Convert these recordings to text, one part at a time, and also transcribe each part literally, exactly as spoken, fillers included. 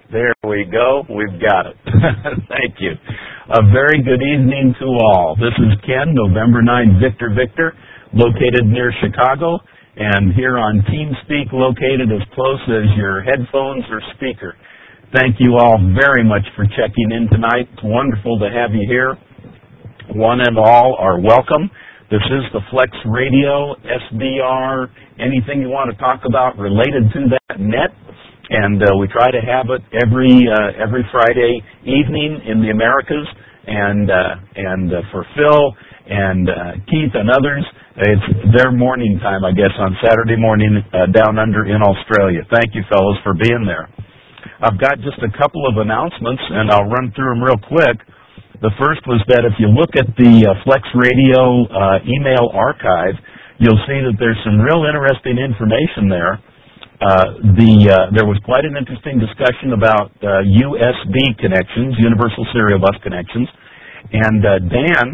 There we go. We've got it. Thank you. A very good evening to all. This is Ken, November ninth, Victor Victor, located near Chicago, and here on TeamSpeak, located as close as your headphones or speaker. Thank you all very much for checking in tonight. It's wonderful to have you here. One and all are welcome. This is the Flex Radio, S B R, anything you want to talk about related to that net. And uh, we try to have it every uh, every Friday evening in the Americas. And uh, and uh, for Phil and uh, Keith and others, it's their morning time, I guess, on Saturday morning uh, down under in Australia. Thank you, fellows, for being there. I've got just a couple of announcements, and I'll run through them real quick. The first was that if you look at the uh, Flex Radio uh, email archive, you'll see that there's some real interesting information there. Uh, the uh, there was quite an interesting discussion about uh, U S B connections, Universal Serial Bus connections, and uh, Dan,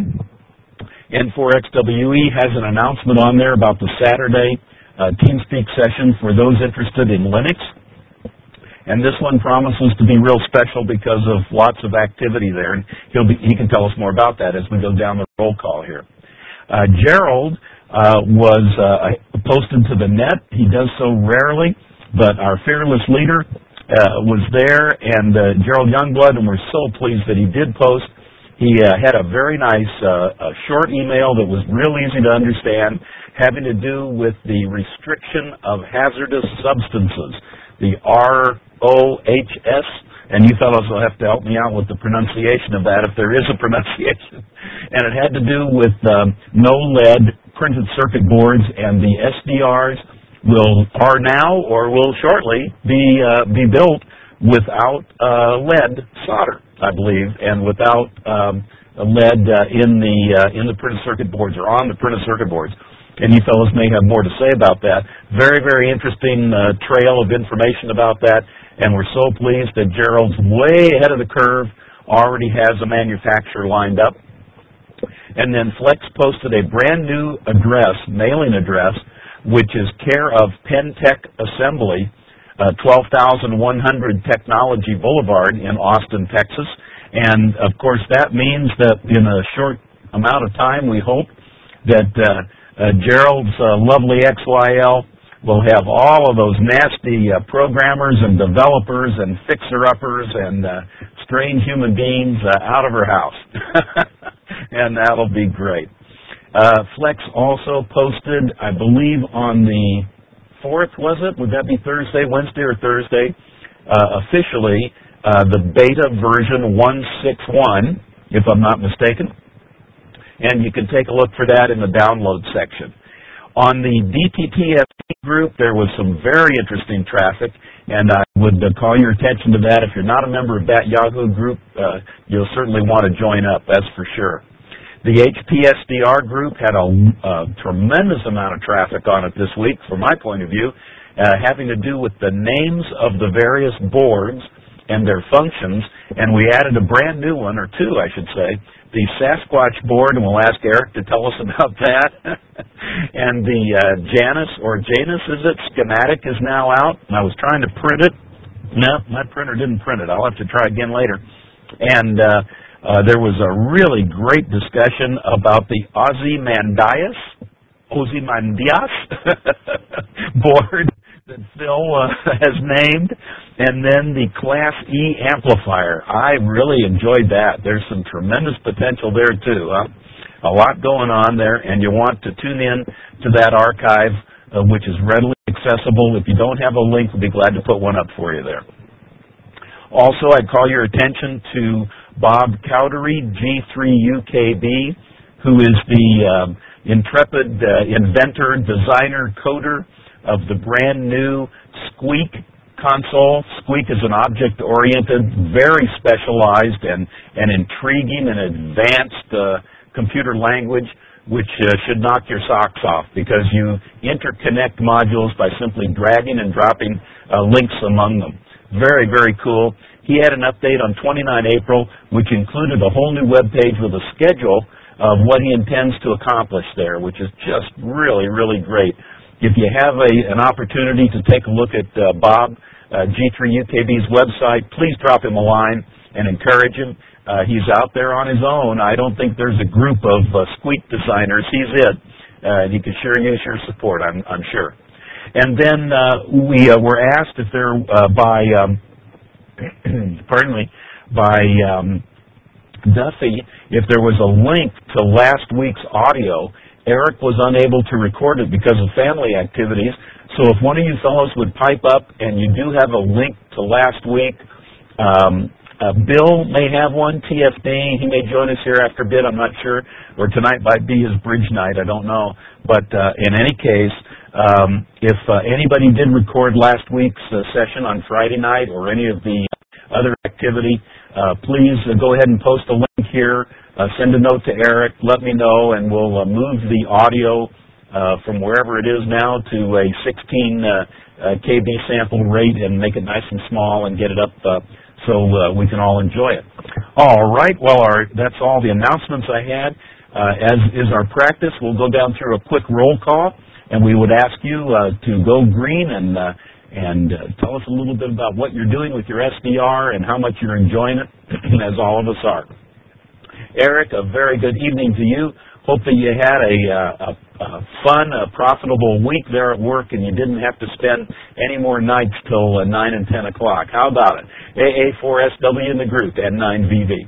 N four X W E, has an announcement on there about the Saturday uh, TeamSpeak session for those interested in Linux. And this one promises to be real special because of lots of activity there. And he'll be, he can tell us more about that as we go down the roll call here. Uh, Gerald uh, was uh, posted to the net. He does so rarely, but our fearless leader uh, was there, and uh, Gerald Youngblood, and we're so pleased that he did post. He uh, had a very nice uh, a short email that was real easy to understand, having to do with the restriction of hazardous substances, the R O H S, and you fellows will have to help me out with the pronunciation of that if there is a pronunciation. And it had to do with um, no lead printed circuit boards, and the S D Rs will are now or will shortly be uh, be built without uh, lead solder, I believe, and without um, lead uh, in the uh, in the printed circuit boards or on the printed circuit boards. And you fellows may have more to say about that. Very, very interesting uh, trail of information about that. And we're so pleased that Gerald's way ahead of the curve, already has a manufacturer lined up. And then Flex posted a brand new address, mailing address, which is care of Pentech Assembly, uh, twelve thousand one hundred Technology Boulevard in Austin, Texas. And, of course, that means that in a short amount of time, we hope that uh, uh, Gerald's uh, lovely X Y L will have all of those nasty uh, programmers and developers and fixer-uppers and uh, strange human beings uh, out of her house. And that'll be great. Uh, Flex also posted, I believe, on the fourth, was it? Would that be Thursday, Wednesday, or Thursday? Uh, officially, uh, the beta version one six one, if I'm not mistaken. And you can take a look for that in the download section. On the D T T F group, there was some very interesting traffic, and I would uh, call your attention to that. If you're not a member of that Yahoo group, uh, you'll certainly want to join up, that's for sure. The H P S D R group had a, a tremendous amount of traffic on it this week, from my point of view, uh, having to do with the names of the various boards and their functions, and we added a brand new one, or two, I should say, the Sasquatch board, and we'll ask Eric to tell us about that. And the uh, Janus, or Janus, is it, schematic is now out. And I was trying to print it. No, my printer didn't print it. I'll have to try again later. And uh, uh, there was a really great discussion about the Ozymandias, Ozymandias board that Phil uh, has named, and then the Class E amplifier. I really enjoyed that. There's some tremendous potential there, too. Huh? A lot going on there, and you want to tune in to that archive, uh, which is readily accessible. If you don't have a link, we'll be glad to put one up for you there. Also, I'd call your attention to Bob Cowdery, G three U K B, who is the uh, intrepid uh, inventor, designer, coder of the brand new Squeak console. Squeak is an object-oriented, very specialized and, and intriguing and advanced uh, computer language, which uh, should knock your socks off because you interconnect modules by simply dragging and dropping uh, links among them. Very, very cool. He had an update on the twenty-ninth of April, which included a whole new web page with a schedule of what he intends to accomplish there, which is just really, really great. If you have a, an opportunity to take a look at uh, Bob, uh, G three U K B's website, please drop him a line and encourage him. Uh, he's out there on his own. I don't think there's a group of uh, squeak designers. He's it. Uh, and he could sure use your support, I'm, I'm sure. And then uh, we uh, were asked if there, uh, by, um, pardon me, by um, Duffy, if there was a link to last week's audio. Eric was unable to record it because of family activities. So if one of you fellows would pipe up and you do have a link to last week, um, Uh, Bill may have one, T F D. He may join us here after a bit, I'm not sure. Or tonight might be his bridge night, I don't know. But uh, in any case, um, if uh, anybody did record last week's uh, session on Friday night or any of the other activity, uh, please uh, go ahead and post a link here. Uh, send a note to Eric, let me know, and we'll uh, move the audio uh, from wherever it is now to a sixteen uh, uh, K B sample rate and make it nice and small and get it up uh, so uh, we can all enjoy it. All right, well, our, that's all the announcements I had. Uh, as is our practice, we'll go down through a quick roll call, and we would ask you uh, to go green and uh, and uh, tell us a little bit about what you're doing with your S D R and how much you're enjoying it, as all of us are. Eric, a very good evening to you. Hope that you had a, uh, a, a fun, a profitable week there at work, and you didn't have to spend any more nights till uh, nine and ten o'clock. How about it? A A four S W in the group, N nine V V.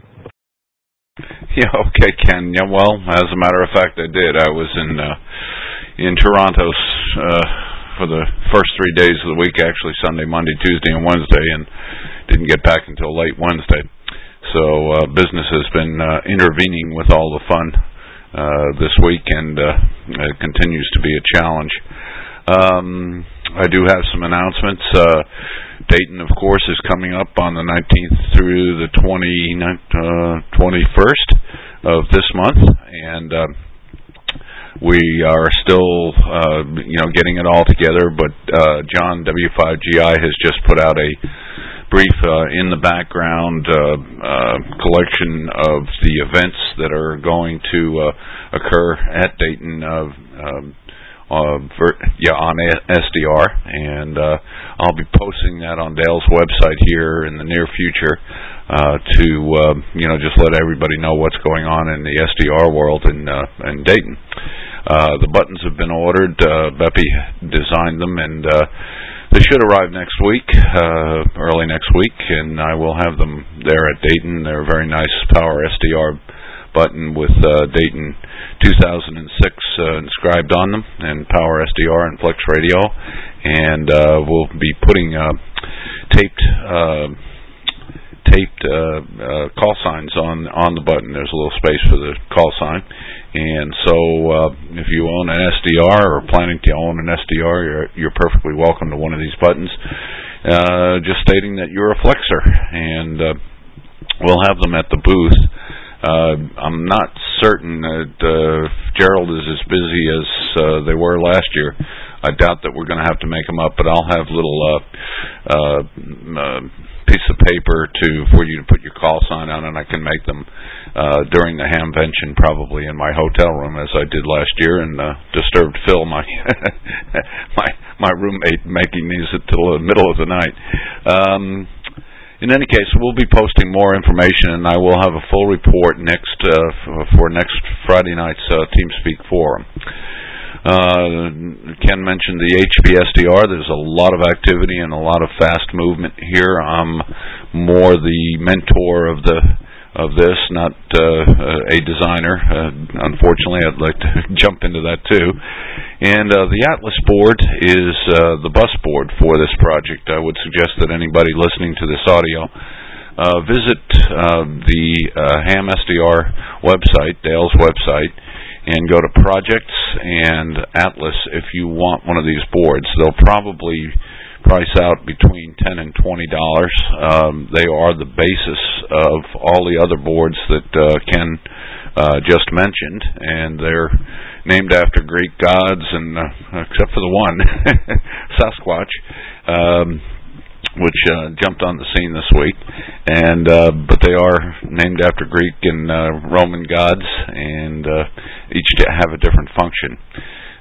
Yeah, okay, Ken. Yeah, well, as a matter of fact, I did. I was in uh, in Toronto uh, for the first three days of the week, actually Sunday, Monday, Tuesday, and Wednesday, and didn't get back until late Wednesday. So uh, business has been uh, intervening with all the fun Uh, this week, and uh, it continues to be a challenge. Um, I do have some announcements. Uh, Dayton, of course, is coming up on the nineteenth through the twenty-first of this month, and uh, we are still, uh, you know, getting it all together. But uh, John W five G I has just put out a brief uh, in the background uh, uh, collection of the events that are going to uh, occur at Dayton uh, um, uh, ver- yeah, on S D R, and uh, I'll be posting that on Dale's website here in the near future uh, to uh, you know just let everybody know what's going on in the S D R world in, uh, in Dayton. Uh, the buttons have been ordered. Uh, Beppy designed them, and uh, they should arrive next week, uh, early next week, and I will have them there at Dayton. They're a very nice Power S D R button with uh, Dayton two thousand six uh, inscribed on them, and Power S D R and Flex Radio. And uh, we'll be putting uh, taped uh, taped uh, uh, call signs on on the button. There's a little space for the call sign. And so uh, if you own an S D R or planning to own an S D R, you're, you're perfectly welcome to one of these buttons, uh, just stating that you're a Flexer. And uh, we'll have them at the booth. Uh, I'm not certain that uh, Gerald is as busy as uh, they were last year. I doubt that we're going to have to make them up, but I'll have little uh, uh, uh, piece of paper to for you to put your call sign on, and I can make them uh, during the Hamvention, probably in my hotel room, as I did last year, and uh, disturbed Phil, my my my roommate, making these until the middle of the night. Um, in any case, we'll be posting more information, and I will have a full report next uh, for next Friday night's uh, TeamSpeak forum. Uh, Ken mentioned the H B S D R. There's a lot of activity and a lot of fast movement here. I'm more the mentor of the of this, not uh, a designer. Uh, unfortunately, I'd like to jump into that too. And uh, the Atlas board is uh, the bus board for this project. I would suggest that anybody listening to this audio uh, visit uh, the uh, Ham S D R website, Dale's website, and go to Projects and Atlas if you want one of these boards. They'll probably price out between ten and twenty dollars. Um, they are the basis of all the other boards that uh, Ken uh, just mentioned, and they're named after Greek gods, and uh, except for the one, Sasquatch, um, which uh, jumped on the scene this week, and uh, but they are named after Greek and uh, Roman gods, and uh, each have a different function.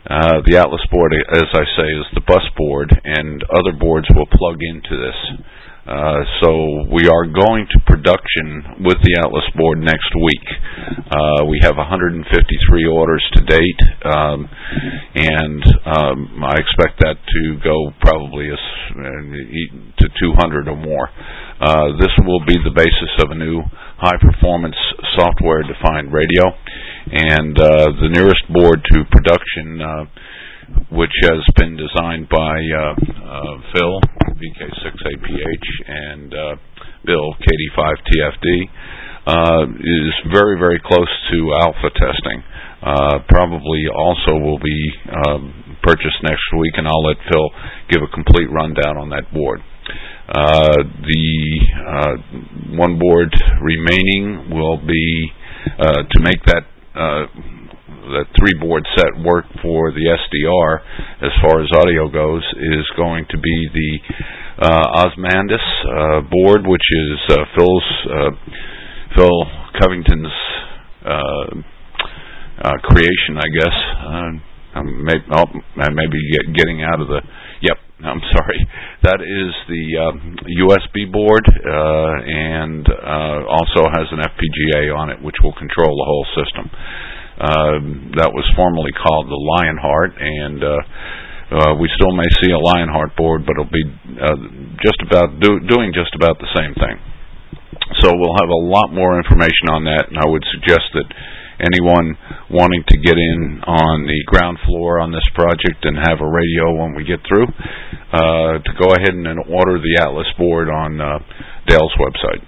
Uh, the Atlas board, as I say, is the bus board, and other boards will plug into this. Uh, so we are going to production with the Atlas board next week. Uh, we have one hundred fifty-three orders to date, um, and um, I expect that to go probably as, uh, to two hundred or more. Uh, this will be the basis of a new high-performance software-defined radio, and uh, the nearest board to production, uh, which has been designed by uh, uh, Phil, V K six A P H, and uh, Bill, K D five T F D, uh, is very, very close to alpha testing. Uh, probably also will be um, purchased next week, and I'll let Phil give a complete rundown on that board. Uh, the uh, one board remaining will be uh, to make that uh, that three-board set work for the S D R, as far as audio goes, is going to be the uh, Osmandus uh, board, which is uh, Phil's uh, Phil Covington's uh, uh, creation, I guess. Uh, I'm maybe, oh, I may be get, getting out of the. Yep, I'm sorry. That is the um, U S B board, uh, and uh, also has an F P G A on it, which will control the whole system. Uh, that was formerly called the Lionheart, and uh, uh, we still may see a Lionheart board, but it'll be uh, just about do, doing just about the same thing. So we'll have a lot more information on that, and I would suggest that anyone wanting to get in on the ground floor on this project and have a radio when we get through, uh, to go ahead and order the Atlas board on uh, Dale's website.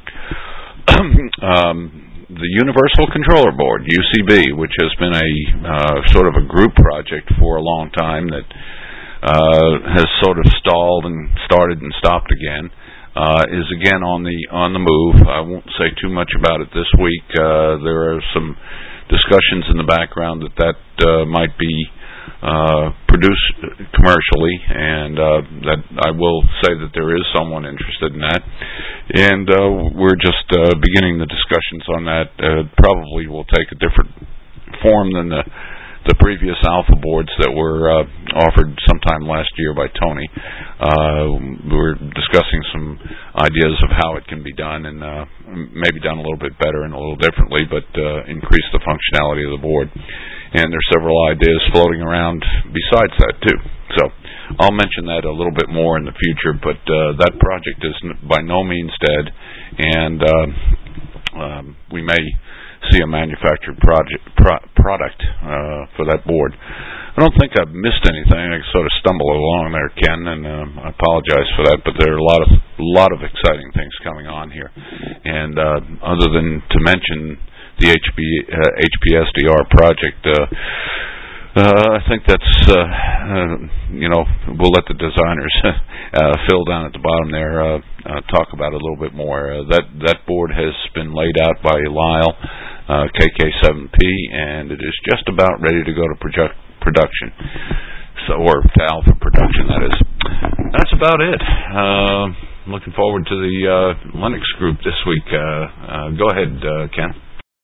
um, The Universal Controller Board, U C B, which has been a uh, sort of a group project for a long time that uh, has sort of stalled and started and stopped again, uh, is again on the on the move. I won't say too much about it this week. Uh, there are some discussions in the background that that uh, might be uh, produced commercially, and uh, that I will say that there is someone interested in that. And uh, we're just uh, beginning the discussions on that. Uh, probably will take a different form than the the previous alpha boards that were uh, offered sometime last year by Tony. Uh, we're discussing some ideas of how it can be done, and uh, maybe done a little bit better and a little differently, but uh, increase the functionality of the board. And there's several ideas floating around besides that too. So I'll mention that a little bit more in the future, but uh, that project is by no means dead, and uh, um, we may see a manufactured project pro- product uh, for that board. I don't think I've missed anything. I sort of stumbled along there, Ken, and um, I apologize for that. But there are a lot of lot of exciting things coming on here, and uh, other than to mention the H P, uh, H P S D R project. Uh, Uh, I think that's, uh, uh, you know, we'll let the designers, uh, Phil down at the bottom there, uh, uh, talk about it a little bit more. Uh, that, that board has been laid out by Lyle, uh, K K seven P, and it is just about ready to go to project, production. So, or to alpha production, that is. That's about it. Uh, looking forward to the, uh, Linux group this week. Uh, uh, go ahead, uh, Ken.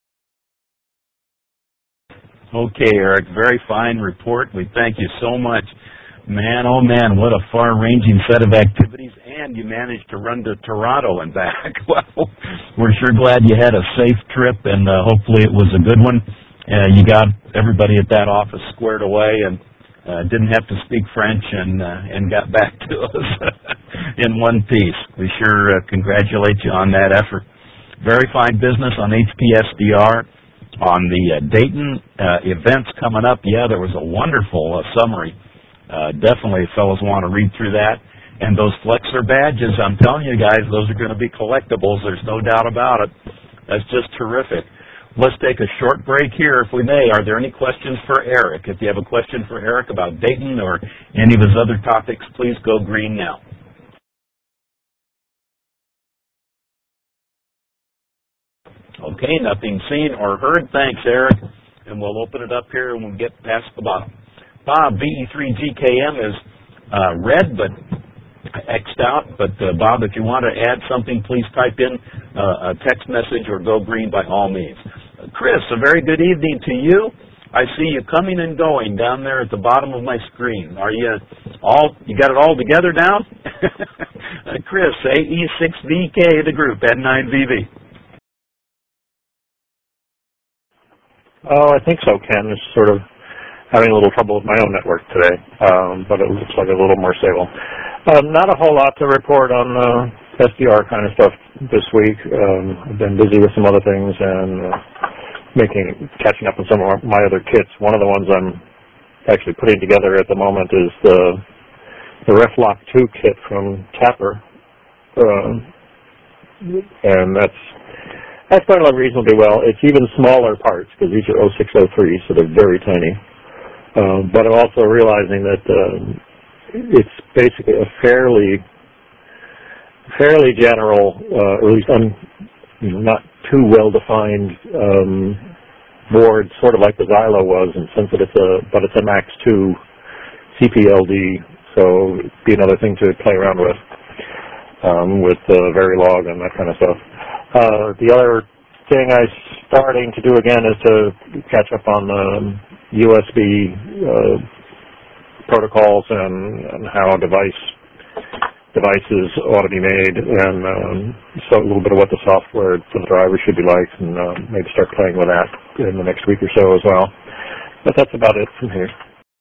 Okay, Eric, very fine report. We thank you so much. Man, oh man, what a far-ranging set of activities, and you managed to run to Toronto and back. Well, we're sure glad you had a safe trip, and uh, hopefully it was a good one. Uh, you got everybody at that office squared away and uh, didn't have to speak French, and uh, and got back to us in one piece. We sure uh, congratulate you on that effort. Very fine business on H P S D R. On the uh, Dayton uh, events coming up, yeah, there was a wonderful uh, summary. Uh, definitely, fellows want to read through that. And those Flexer badges, I'm telling you guys, those are going to be collectibles. There's no doubt about it. That's just terrific. Let's take a short break here, if we may. Are there any questions for Eric? If you have a question for Eric about Dayton or any of his other topics, please go green now. Okay, nothing seen or heard. Thanks, Eric. And we'll open it up here and we'll get past the bottom. Bob, V E three G K M is uh, red but X'd out. But, uh, Bob, if you want to add something, please type in uh, a text message or go green by all means. Uh, Chris, a very good evening to you. I see you coming and going down there at the bottom of my screen. Are you all, you got it all together now? Chris, A E six V K, the group, N nine V V. Oh, I think so, Ken. It's sort of having a little trouble with my own network today, um, but it looks like a little more stable. Um, not a whole lot to report on uh, S D R kind of stuff this week. Um, I've been busy with some other things and uh, making, catching up on some of my other kits. One of the ones I'm actually putting together at the moment is the the RefLock two kit from Tapper, uh, and that's that's going along reasonably well. It's even smaller parts because these are oh six oh three, so they're very tiny. Uh, but I'm also realizing that uh, it's basically a fairly fairly general, uh, or at least un, you know, not too well-defined um, board, sort of like the Xylo was, and since it's a, but it's a Max two C P L D, so it'd be another thing to play around with, um, with uh, Verilog and that kind of stuff. Uh, the other thing I'm starting to do again is to catch up on um, U S B uh, protocols and, and how device devices ought to be made, and um, so a little bit of what the software for the driver should be like, and uh, maybe start playing with that in the next week or so as well. But that's about it from here.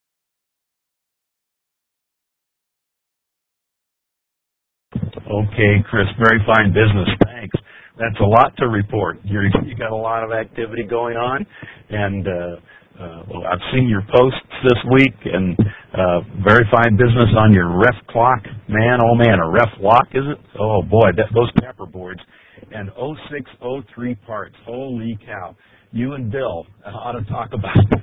Okay, Chris, very fine business. Thanks. That's a lot to report. You're, you got a lot of activity going on, and uh, uh, well, I've seen your posts this week, and uh, very fine business on your RefClock. Man, oh man, a RefLock, is it? Oh boy, that, those Tapper boards. And oh six oh three parts. Holy cow. You and Bill ought to talk about it.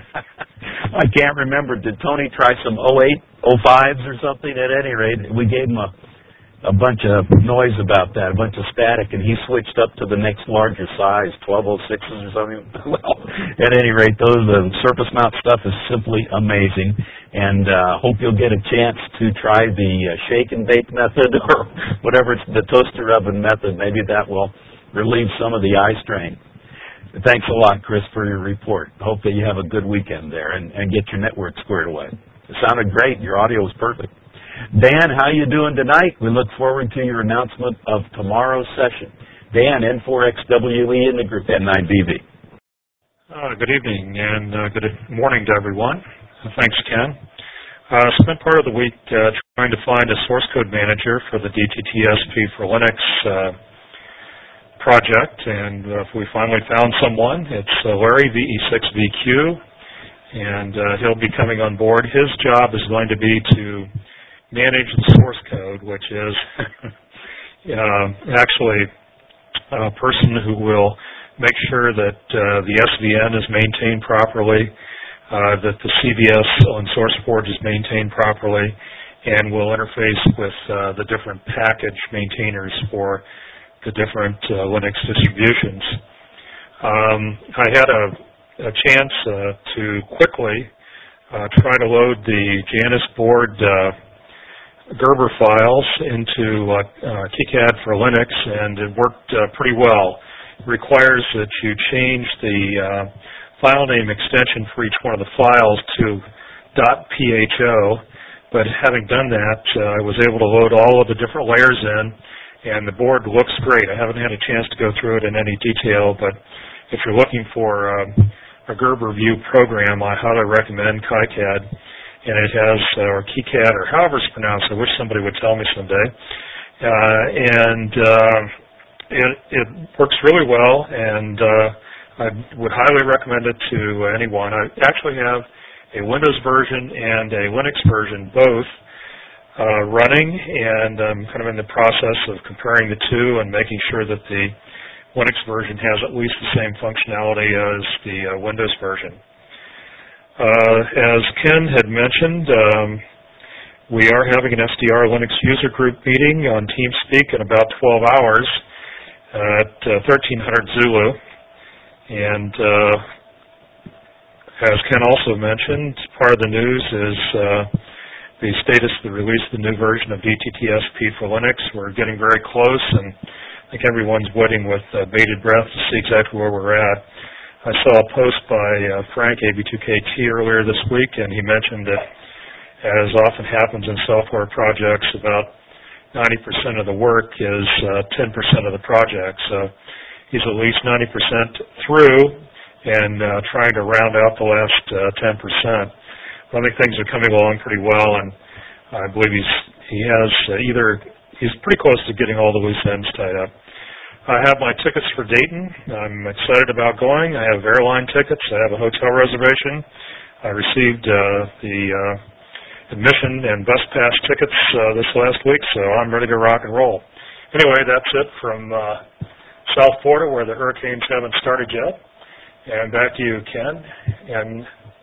I can't remember. Did Tony try some oh eight, oh fives or something? At any rate, we gave him a a bunch of noise about that, a bunch of static, and he switched up to the next larger size, twelve oh sixes or something. Well, at any rate, those the surface mount stuff is simply amazing, and uh, hope you'll get a chance to try the uh, shake and bake method, or whatever it's the toaster oven method. Maybe that will relieve some of the eye strain. Thanks a lot, Chris, for your report. Hope that you have a good weekend there and, and get your network squared away. It sounded great. Your audio was perfect. Dan, how you doing tonight? We look forward to your announcement of tomorrow's session. Dan, N four X W E in the group, N nine V V. Uh, good evening and uh, good morning to everyone. Uh, thanks, Ken. I uh, spent part of the week uh, trying to find a source code manager for the D T T S P for Linux uh, project, and uh, we finally found someone. It's uh, Larry, V E six V Q, and uh, he'll be coming on board. His job is going to be to manage the source code, which is uh, actually a person who will make sure that uh, the S V N is maintained properly, uh, that the C V S on SourceForge is maintained properly, and will interface with uh, the different package maintainers for the different uh, Linux distributions. Um, I had a, a chance uh, to quickly uh, try to load the Janus board uh, Gerber files into uh, uh, KiCad for Linux, and it worked uh, pretty well. It requires that you change the uh, file name extension for each one of the files to .pho, but having done that, uh, I was able to load all of the different layers in, and the board looks great. I haven't had a chance to go through it in any detail, but if you're looking for uh, a Gerber view program, I highly recommend KiCad. And it has, uh, or KiCad, or however it's pronounced. I wish somebody would tell me someday. Uh, and uh, it, it works really well, and uh, I would highly recommend it to anyone. I actually have a Windows version and a Linux version, both uh, running, and I'm kind of in the process of comparing the two and making sure that the Linux version has at least the same functionality as the uh, Windows version. Uh, as Ken had mentioned, um, we are having an S D R Linux user group meeting on TeamSpeak in about twelve hours at uh, thirteen hundred Zulu. And uh, as Ken also mentioned, part of the news is uh, the status of the release of the new version of D T T S P for Linux. We're getting very close, and I think everyone's waiting with uh, bated breath to see exactly where we're at. I saw a post by uh, Frank A B two K T earlier this week, and he mentioned that, as often happens in software projects, about ninety percent of the work is uh, ten percent of the project. So he's at least ninety percent through and uh, trying to round out the last uh, ten percent. I think things are coming along pretty well, and I believe he's he has uh, either he's pretty close to getting all the loose ends tied up. I have my tickets for Dayton. I'm excited about going. I have airline tickets. I have a hotel reservation. I received uh, the uh, admission and bus pass tickets uh, this last week, so I'm ready to rock and roll. Anyway, that's it from uh, South Florida, where the hurricanes haven't started yet. And back to you, Ken. And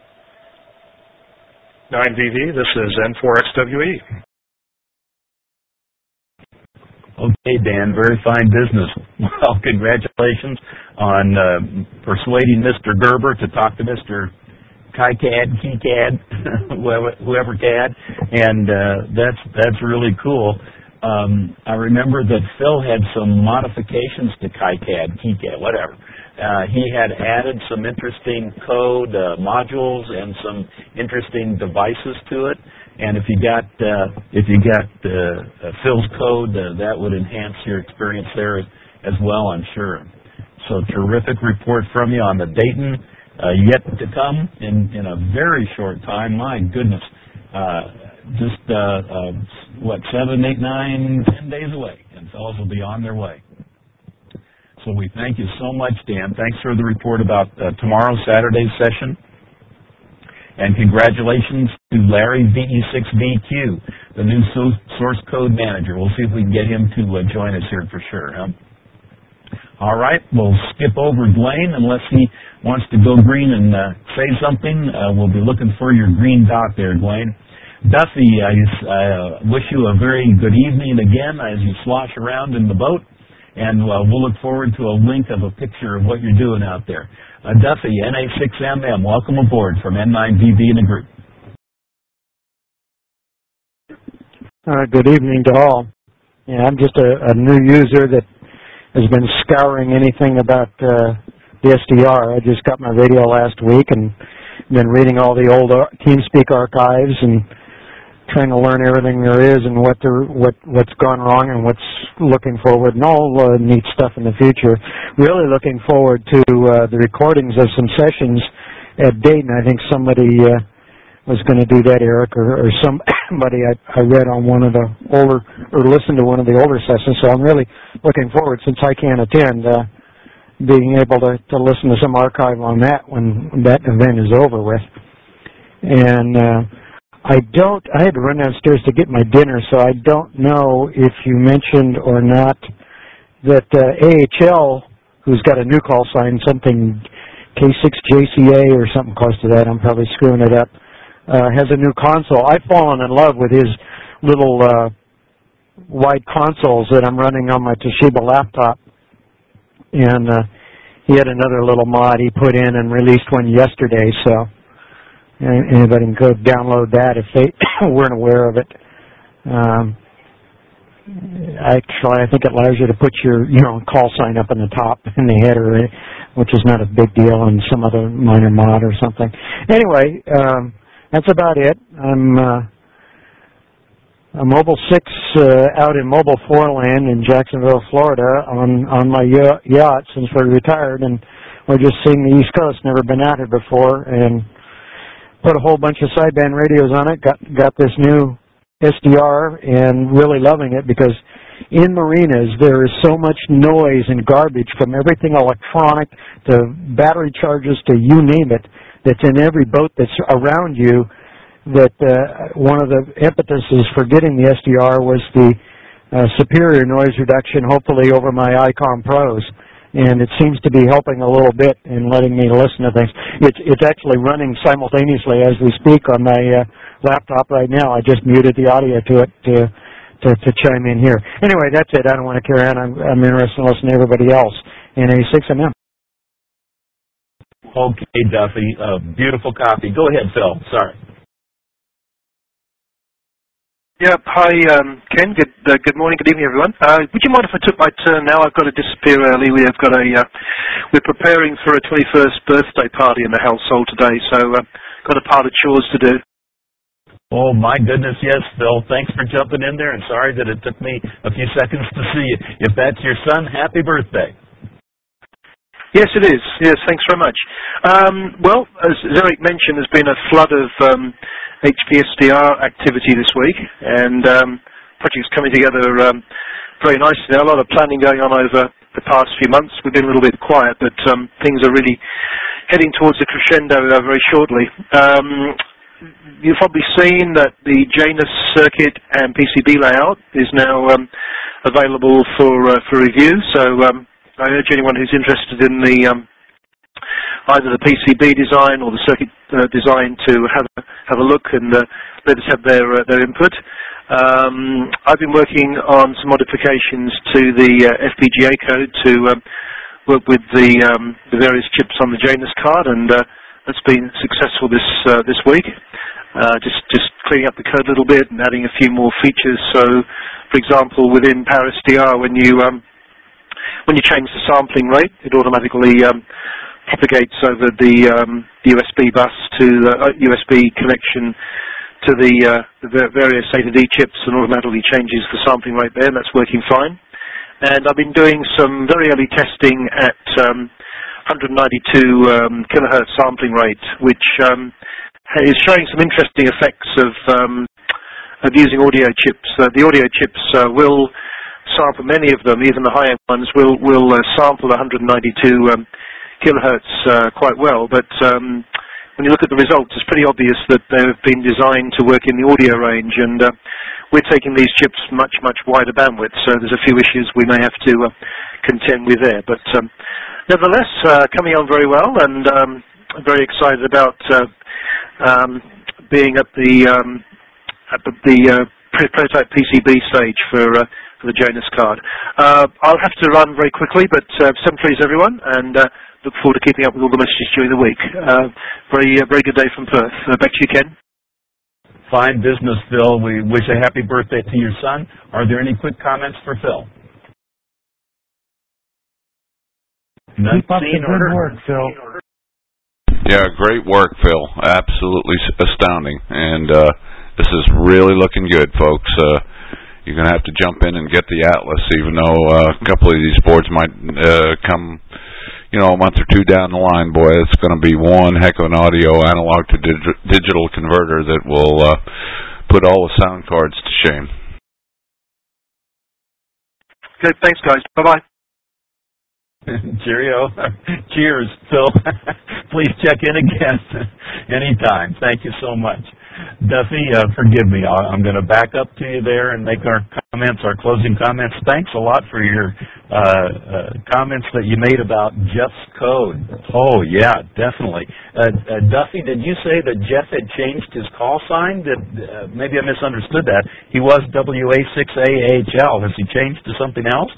nine V V, this is N four X W E. Okay, Dan, very fine business. Well, congratulations on uh, persuading Mister Gerber to talk to Mister KiCad, KiCad, whoever, whoever CAD, and uh, that's that's really cool. Um, I remember that Phil had some modifications to KiCad, KiCad, whatever. Uh, he had added some interesting code uh, modules and some interesting devices to it. And if you got uh, if you got uh, uh, Phil's code, uh, that would enhance your experience there as well, I'm sure. So terrific report from you on the Dayton, uh, yet to come in, in a very short time. My goodness, uh, just uh, uh, what seven, eight, nine, ten days away, and fellows will be on their way. So we thank you so much, Dan. Thanks for the report about uh, tomorrow's Saturday's session. And congratulations to Larry V E six V Q, the new so source code manager. We'll see if we can get him to uh, join us here for sure. Huh? All right, we'll skip over Dwayne unless he wants to go green and uh, say something. Uh, we'll be looking for your green dot there, Dwayne. Duffy, I uh, wish you a very good evening again as you slosh around in the boat. And uh, we'll look forward to a link of a picture of what you're doing out there. Uh, Duffy, N A six M M, welcome aboard from N nine V V in the group. Uh, good evening to all. Yeah, I'm just a, a new user that has been scouring anything about uh, the S D R. I just got my radio last week and been reading all the old TeamSpeak archives and trying to learn everything there is and what there, what what's gone wrong and what's looking forward and all uh, neat stuff in the future. Really looking forward to uh, the recordings of some sessions at Dayton. I think somebody uh, was going to do that, Eric, or, or somebody I, I read on one of the older or listened to one of the older sessions. So I'm really looking forward, since I can't attend, uh, being able to, to listen to some archive on that when that event is over with. And uh, I don't, I had to run downstairs to get my dinner, so I don't know if you mentioned or not that uh, A H L, who's got a new call sign, something K six J C A or something close to that, I'm probably screwing it up, uh, has a new console. I've fallen in love with his little uh, wide consoles that I'm running on my Toshiba laptop. And uh, he had another little mod he put in and released one yesterday, so anybody can go download that if they weren't aware of it. Um, actually, I think it allows you to put your, you know, call sign up in the top in the header, which is not a big deal, and some other minor mod or something. Anyway, um, that's about it. I'm uh, a Mobile six uh, out in Mobile four land in Jacksonville, Florida, on on my yacht since we're retired, and we're just seeing the East Coast. Never been out here before, and put a whole bunch of sideband radios on it, got got this new S D R, and really loving it, because in marinas there is so much noise and garbage from everything electronic to battery charges to you name it that's in every boat that's around you, that uh, one of the impetuses for getting the S D R was the uh, superior noise reduction, hopefully over my ICOM Pros. And it seems to be helping a little bit in letting me listen to things. It's, it's actually running simultaneously as we speak on my uh, laptop right now. I just muted the audio to it to, to to chime in here. Anyway, that's it. I don't want to carry on. I'm, I'm interested in listening to everybody else. N A six M M. Okay, Duffy. Uh, beautiful copy. Go ahead, Phil. Sorry. Yeah, hi, um, Ken. Good uh, good morning, good evening, everyone. Uh, would you mind if I took my turn now? I've got to disappear early. We've got a uh, we're preparing for a twenty-first birthday party in the household today, so uh, got a pile of chores to do. Oh, my goodness, yes, Phil. Thanks for jumping in there, and sorry that it took me a few seconds to see you. If that's your son, happy birthday. Yes, it is. Yes, thanks very much. Um, well, as Eric mentioned, there's been a flood of um, H P S D R activity this week, and um, projects coming together um, very nicely. Now, a lot of planning going on over the past few months. We've been a little bit quiet, but um, things are really heading towards a crescendo uh, very shortly. Um, you've probably seen that the Janus circuit and P C B layout is now um, available for uh, for review. So um, I urge anyone who's interested in the um, either the P C B design or the circuit uh, design to have a, have a look and uh, let us have their uh, their input. Um, I've been working on some modifications to the uh, F P G A code to um, work with the, um, the various chips on the Janus card, and uh, that's been successful this uh, this week. Uh, just just cleaning up the code a little bit and adding a few more features. So, for example, within PowerSDR, when you um, when you change the sampling rate, it automatically um, propagates over the, um, the U S B bus to the uh, U S B connection to the, uh, the various A to D chips and automatically changes the sampling rate there, and that's working fine. And I've been doing some very early testing at um, one hundred ninety-two um, kilohertz sampling rate, which um, is showing some interesting effects of, um, of using audio chips. Uh, the audio chips uh, will sample, many of them, even the high-end ones, will will uh, sample one hundred ninety-two um, kilohertz uh, quite well. But um, when you look at the results, it's pretty obvious that they've been designed to work in the audio range, and uh, we're taking these chips much, much wider bandwidth. So there's a few issues we may have to uh, contend with there. But um, nevertheless, uh, coming on very well, and um, very excited about uh, um, being at the um, at the, the uh, prototype P C B stage for. Uh, for the Janus card. Uh, I'll have to run very quickly, but uh, seven threes everyone, and uh, look forward to keeping up with all the messages during the week. Uh, very, uh, very good day from Perth. Uh, back to you, Ken. Fine business, Phil. We wish a happy birthday to your son. Are there any quick comments for Phil? None seen or heard. Work, Phil. Yeah, great work, Phil. Absolutely astounding. And uh, this is really looking good, folks. Uh, You're going to have to jump in and get the Atlas, even though uh, a couple of these boards might uh, come, you know, a month or two down the line. Boy, it's going to be one heck of an audio analog to dig digital converter that will uh, put all the sound cards to shame. Good, thanks, guys. Bye-bye. Cheerio. Cheers, Phil. Please check in again anytime. Thank you so much. Duffy, uh, forgive me. I'm going to back up to you there and make our comments, our closing comments. Thanks a lot for your uh, uh, comments that you made about Jeff's code. Oh, yeah, definitely. Uh, uh, Duffy, did you say that Jeff had changed his call sign? Did, uh, maybe I misunderstood that. He was W A six A H L. Has he changed to something else?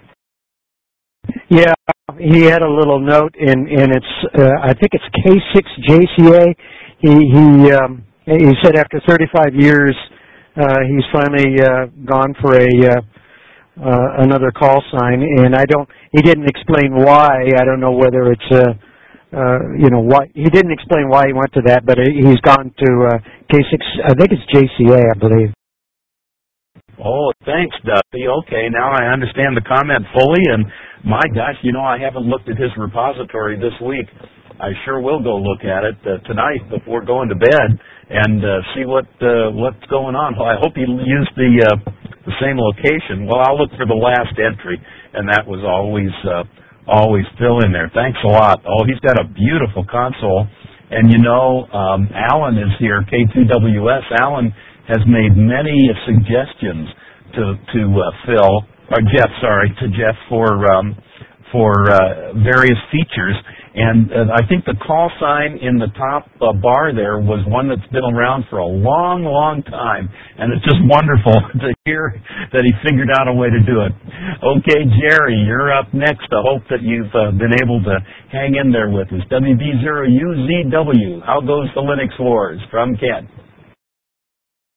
Yeah, he had a little note in, in its, uh, I think it's K six J C A. He, he, um, he said after thirty-five years, uh, he's finally uh, gone for a uh, uh, another call sign, and I don't. He didn't explain why. I don't know whether it's uh, uh, you know why. He didn't explain why he went to that, but he's gone to uh, K six. I think it's J C A, I believe. Oh, thanks, Duffy. Okay, now I understand the comment fully, and my gosh, you know, I haven't looked at his repository this week. I sure will go look at it uh, tonight before going to bed and uh, see what uh, what's going on. Well, I hope he used the uh, the same location. Well, I'll look for the last entry, and that was always uh, always Phil in there. Thanks a lot. Oh, he's got a beautiful console, and you know, um, Alan is here, K two W S. Alan has made many suggestions to to uh, Phil or Jeff, sorry, to Jeff for um, for uh, various features. And uh, I think the call sign in the top uh, bar there was one that's been around for a long, long time. And it's just wonderful to hear that he figured out a way to do it. Okay, Jerry, you're up next. I hope that you've uh, been able to hang in there with us. W B zero U Z W, how goes the Linux wars? From Ken.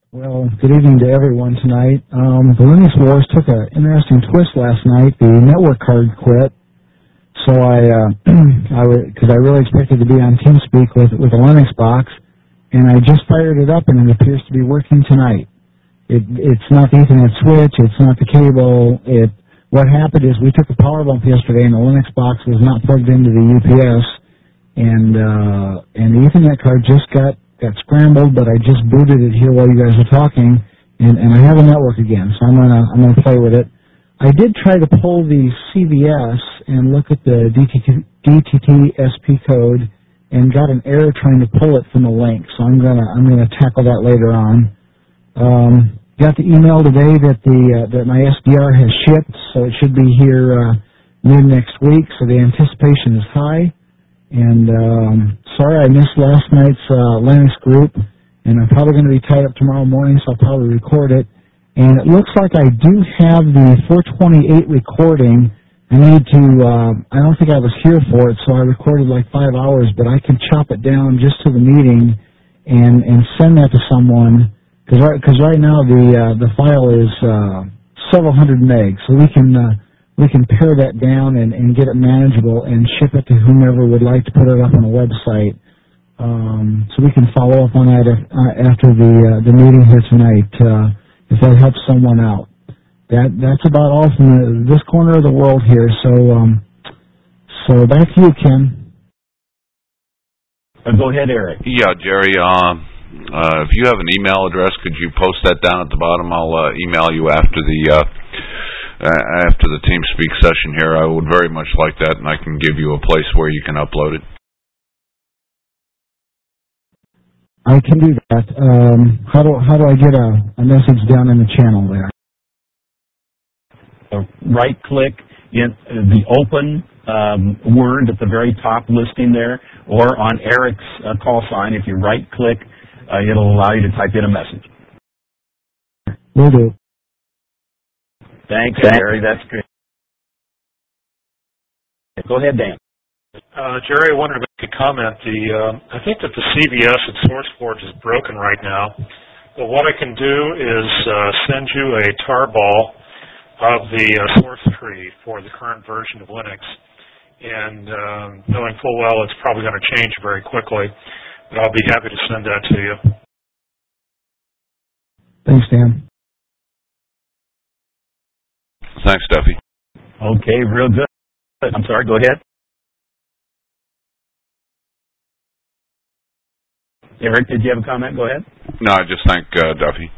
Well, good evening to everyone tonight. Um, the Linux Wars took an interesting twist last night. The network card quit, so I, uh, I because I really expected to be on TeamSpeak with with a Linux box, and I just fired it up, and it appears to be working tonight. It, it's not the Ethernet switch, it's not the cable. It what happened is we took a power bump yesterday, and the Linux box was not plugged into the U P S, and uh, and the Ethernet card just got. got scrambled, but I just booted it here while you guys were talking, and, and I have a network again, so I'm gonna I'm gonna play with it. I did try to pull the C V S and look at the D T T S P code, and got an error trying to pull it from the link. So I'm gonna I'm gonna tackle that later on. Um, got the email today that the uh, that my S D R has shipped, so it should be here uh, mid next week. So the anticipation is high. And um, sorry I missed last night's uh, Linux group, and I'm probably going to be tied up tomorrow morning, so I'll probably record it. And it looks like I do have the four twenty-eight recording. I need to, uh, I don't think I was here for it, so I recorded like five hours, but I can chop it down just to the meeting and, and send that to someone, because right, cause right now the, uh, the file is uh, several hundred megs, so we can... Uh, we can pare that down and, and get it manageable and ship it to whomever would like to put it up on a website. Um, so we can follow up on that if, uh, after the uh, the meeting here tonight, uh, if that helps someone out. That that's about all from the, this corner of the world here. So um, so back to you, Ken. Uh, go ahead, Eric. Yeah, Jerry. Um, uh, if you have an email address, could you post that down at the bottom? I'll uh, email you after the. Uh, Uh, after the TeamSpeak session here. I would very much like that, and I can give you a place where you can upload it. I can do that. Um, how do how do I get a, a message down in the channel there? Uh, right-click in the open um, word at the very top listing there, or on Eric's uh, call sign. If you right-click, uh, it'll allow you to type in a message. Will do. Thanks, Jerry. That's great. Go ahead, Dan. Uh, Jerry, I wanted to make a comment. The uh, I think that the C V S at SourceForge is broken right now. But what I can do is uh, send you a tarball of the uh, source tree for the current version of Linux. And um, knowing full well it's probably going to change very quickly, but I'll be happy to send that to you. Thanks, Dan. Thanks, Duffy. Okay, real good. I'm sorry, go ahead. Eric, did you have a comment? Go ahead. No, I just thank uh, Duffy.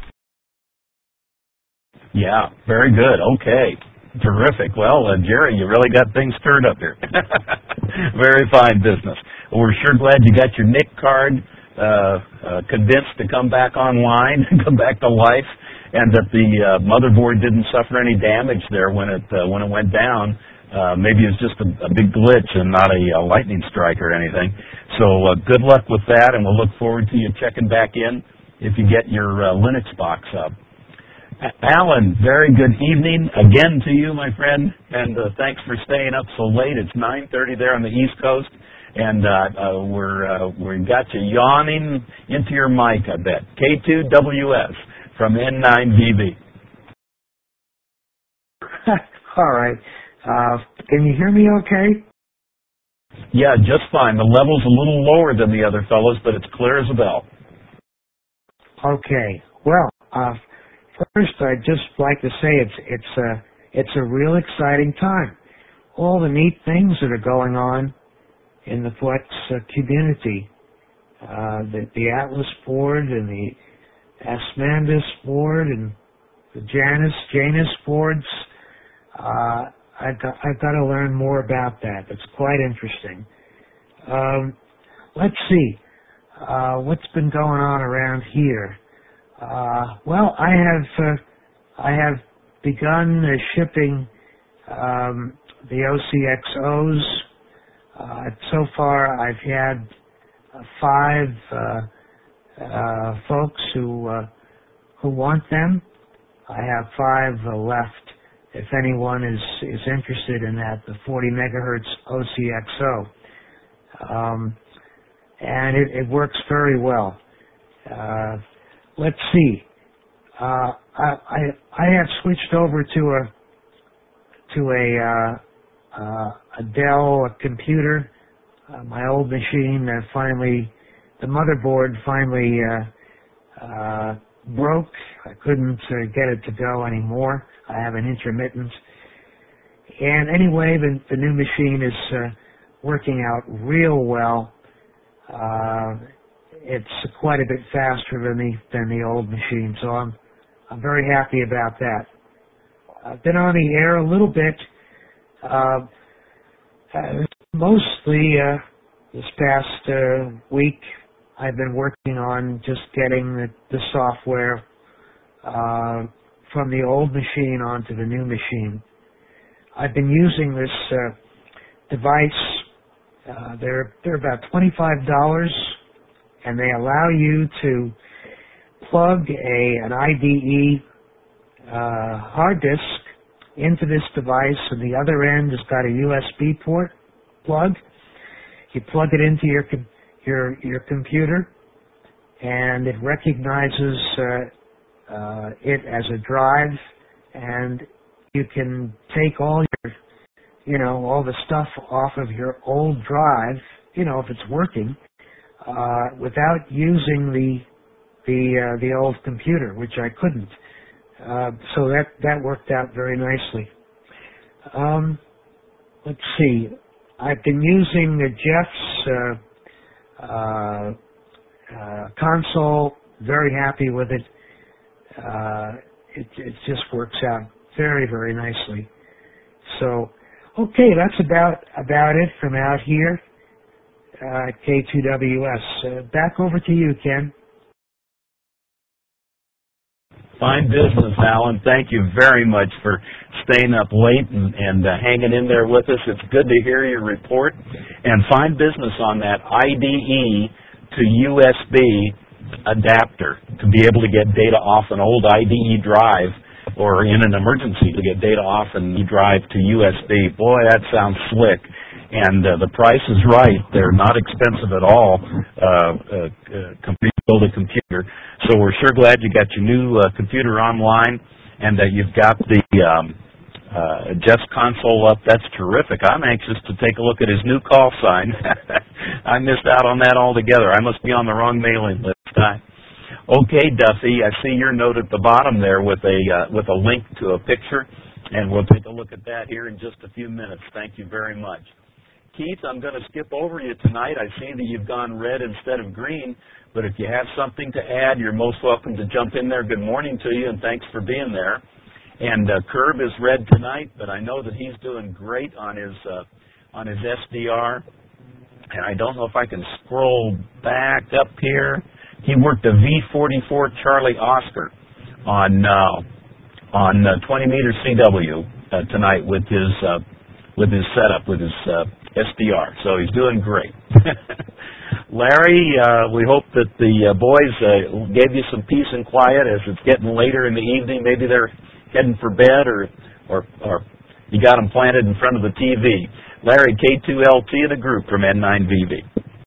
Yeah, very good. Okay, terrific. Well, uh, Jerry, you really got things stirred up here. Very fine business. Well, we're sure glad you got your N I C card uh, uh, convinced to come back online, come back to life, and that the uh, motherboard didn't suffer any damage there when it uh, when it went down. Uh, maybe it was just a, a big glitch and not a, a lightning strike or anything. So uh, good luck with that, and we'll look forward to you checking back in if you get your uh, Linux box up. Alan, very good evening again to you, my friend, and uh, thanks for staying up so late. It's nine thirty there on the East Coast, and uh, uh, we're uh, we got you yawning into your mic, I bet. K two W S from N nine V B. All right. Uh, can you hear me okay? Yeah, just fine. The level's a little lower than the other fellows, but it's clear as a bell. Okay. Well, uh, first, I'd just like to say it's it's a it's a real exciting time. All the neat things that are going on in the Flex uh, community, uh, the, the Atlas board and the Asmandus board and the Janus Janus boards. Uh, I've got I've got to learn more about that. It's quite interesting. Um, let's see uh, what's been going on around here. Uh, well, I have uh, I have begun uh, shipping um, the O C X Os. Uh, so far, I've had uh, five uh, uh, folks who uh, who want them. I have five uh, left. If anyone is is interested in that, the forty megahertz O C X O, um, and it, it works very well. Uh, let's see. uh, I, I I have switched over to a to a uh, uh, a Dell a computer. Uh, my old machine uh, finally, the motherboard finally uh, uh, broke. I couldn't uh, get it to go anymore. I have an intermittent. And anyway, the, the new machine is uh, working out real well. Uh, it's quite a bit faster than the than the old machine, so I'm I'm very happy about that. I've been on the air a little bit, uh, uh, mostly uh, this past uh, week. I've been working on just getting the, the software uh, from the old machine onto the new machine. I've been using this uh, device. Uh, they're they're about twenty-five dollars, and they allow you to plug a an I D E uh, hard disk into this device, and the other end has got a U S B port plug. You plug it into your com- your your computer, and it recognizes uh, uh, it as a drive, and you can take all your, you know, all the stuff off of your old drive, you know, if it's working, uh, without using the the uh, the old computer, which I couldn't. Uh, so that that worked out very nicely. Um, let's see. I've been using uh, Jeff's uh, uh, uh, console. Very happy with it. Uh, it. It just works out very, very nicely. So, okay, that's about about it from out here, uh, K two W S. Uh, back over to you, Ken. Fine business, Alan. Thank you very much for staying up late and, and uh, hanging in there with us. It's good to hear your report. And fine business on that I D E to U S B adapter to be able to get data off an old I D E drive, or in an emergency to get data off an E drive to U S B. Boy, that sounds slick. And uh, the price is right. They're not expensive at all uh, uh, uh, compared to build a computer. So we're sure glad you got your new uh, computer online and that you've got the um, uh, Jeff's console up. That's terrific. I'm anxious to take a look at his new call sign. I missed out on that altogether. I must be on the wrong mailing list. I, Okay, Duffy, I see your note at the bottom there with a uh, with a link to a picture, and we'll take a look at that here in just a few minutes. Thank you very much. Keith, I'm going to skip over you tonight. I see that you've gone red instead of green, but if you have something to add, you're most welcome to jump in there. Good morning to you, and thanks for being there. And uh, Curb is red tonight, but I know that he's doing great on his uh, on his S D R. And I don't know if I can scroll back up here. He worked a V forty-four Charlie Oscar on uh, on uh, twenty meter C W uh, tonight with his uh, with his setup with his uh, S D R. So he's doing great. Larry, uh, we hope that the uh, boys uh, gave you some peace and quiet as it's getting later in the evening. Maybe they're heading for bed, or or, or you got them planted in front of the T V. Larry, K two L T and a group from N nine V V.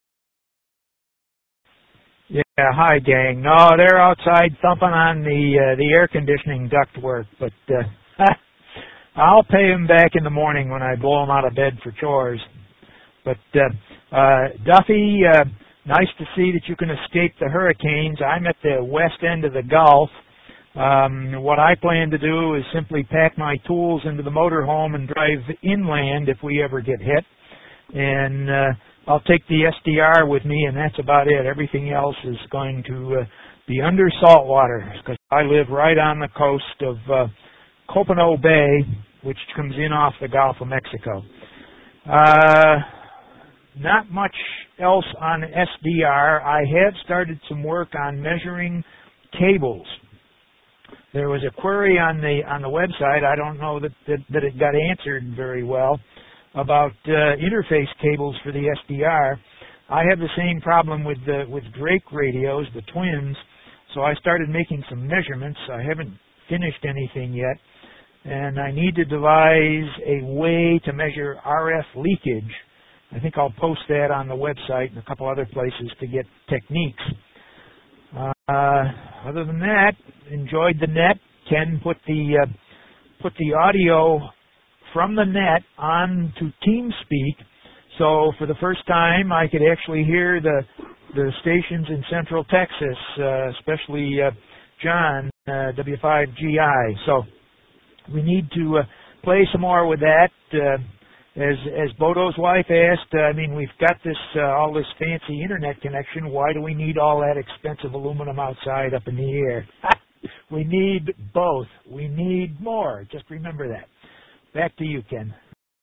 Yeah, hi gang. No, they're outside thumping on the uh, the air conditioning ductwork, but uh, I'll pay them back in the morning when I blow them out of bed for chores. But uh, uh, Duffy, uh, nice to see that you can escape the hurricanes. I'm at the west end of the Gulf. Um, what I plan to do is simply pack my tools into the motorhome and drive inland if we ever get hit. And uh, I'll take the S D R with me, and that's about it. Everything else is going to uh, be under salt water, because I live right on the coast of uh, Copano Bay, which comes in off the Gulf of Mexico. Uh, not much else on S D R. I have started some work on measuring cables. There was a query on the on the website. I don't know that that, that it got answered very well about uh, interface cables for the S D R. I have the same problem with the with Drake radios, the twins. So I started making some measurements. I haven't finished anything yet, and I need to devise a way to measure R F leakage. I think I'll post that on the website and a couple other places to get techniques. Uh, other than that, enjoyed the net. Ken put the uh, put the audio from the net on to TeamSpeak, so for the first time I could actually hear the the stations in Central Texas, uh, especially uh, John, uh, W five G I. So we need to uh, play some more with that. Uh, as as Bodo's wife asked, uh, I mean, we've got this uh, all this fancy internet connection. Why do we need all that expensive aluminum outside up in the air? We need both. We need more. Just remember that. Back to you, Ken.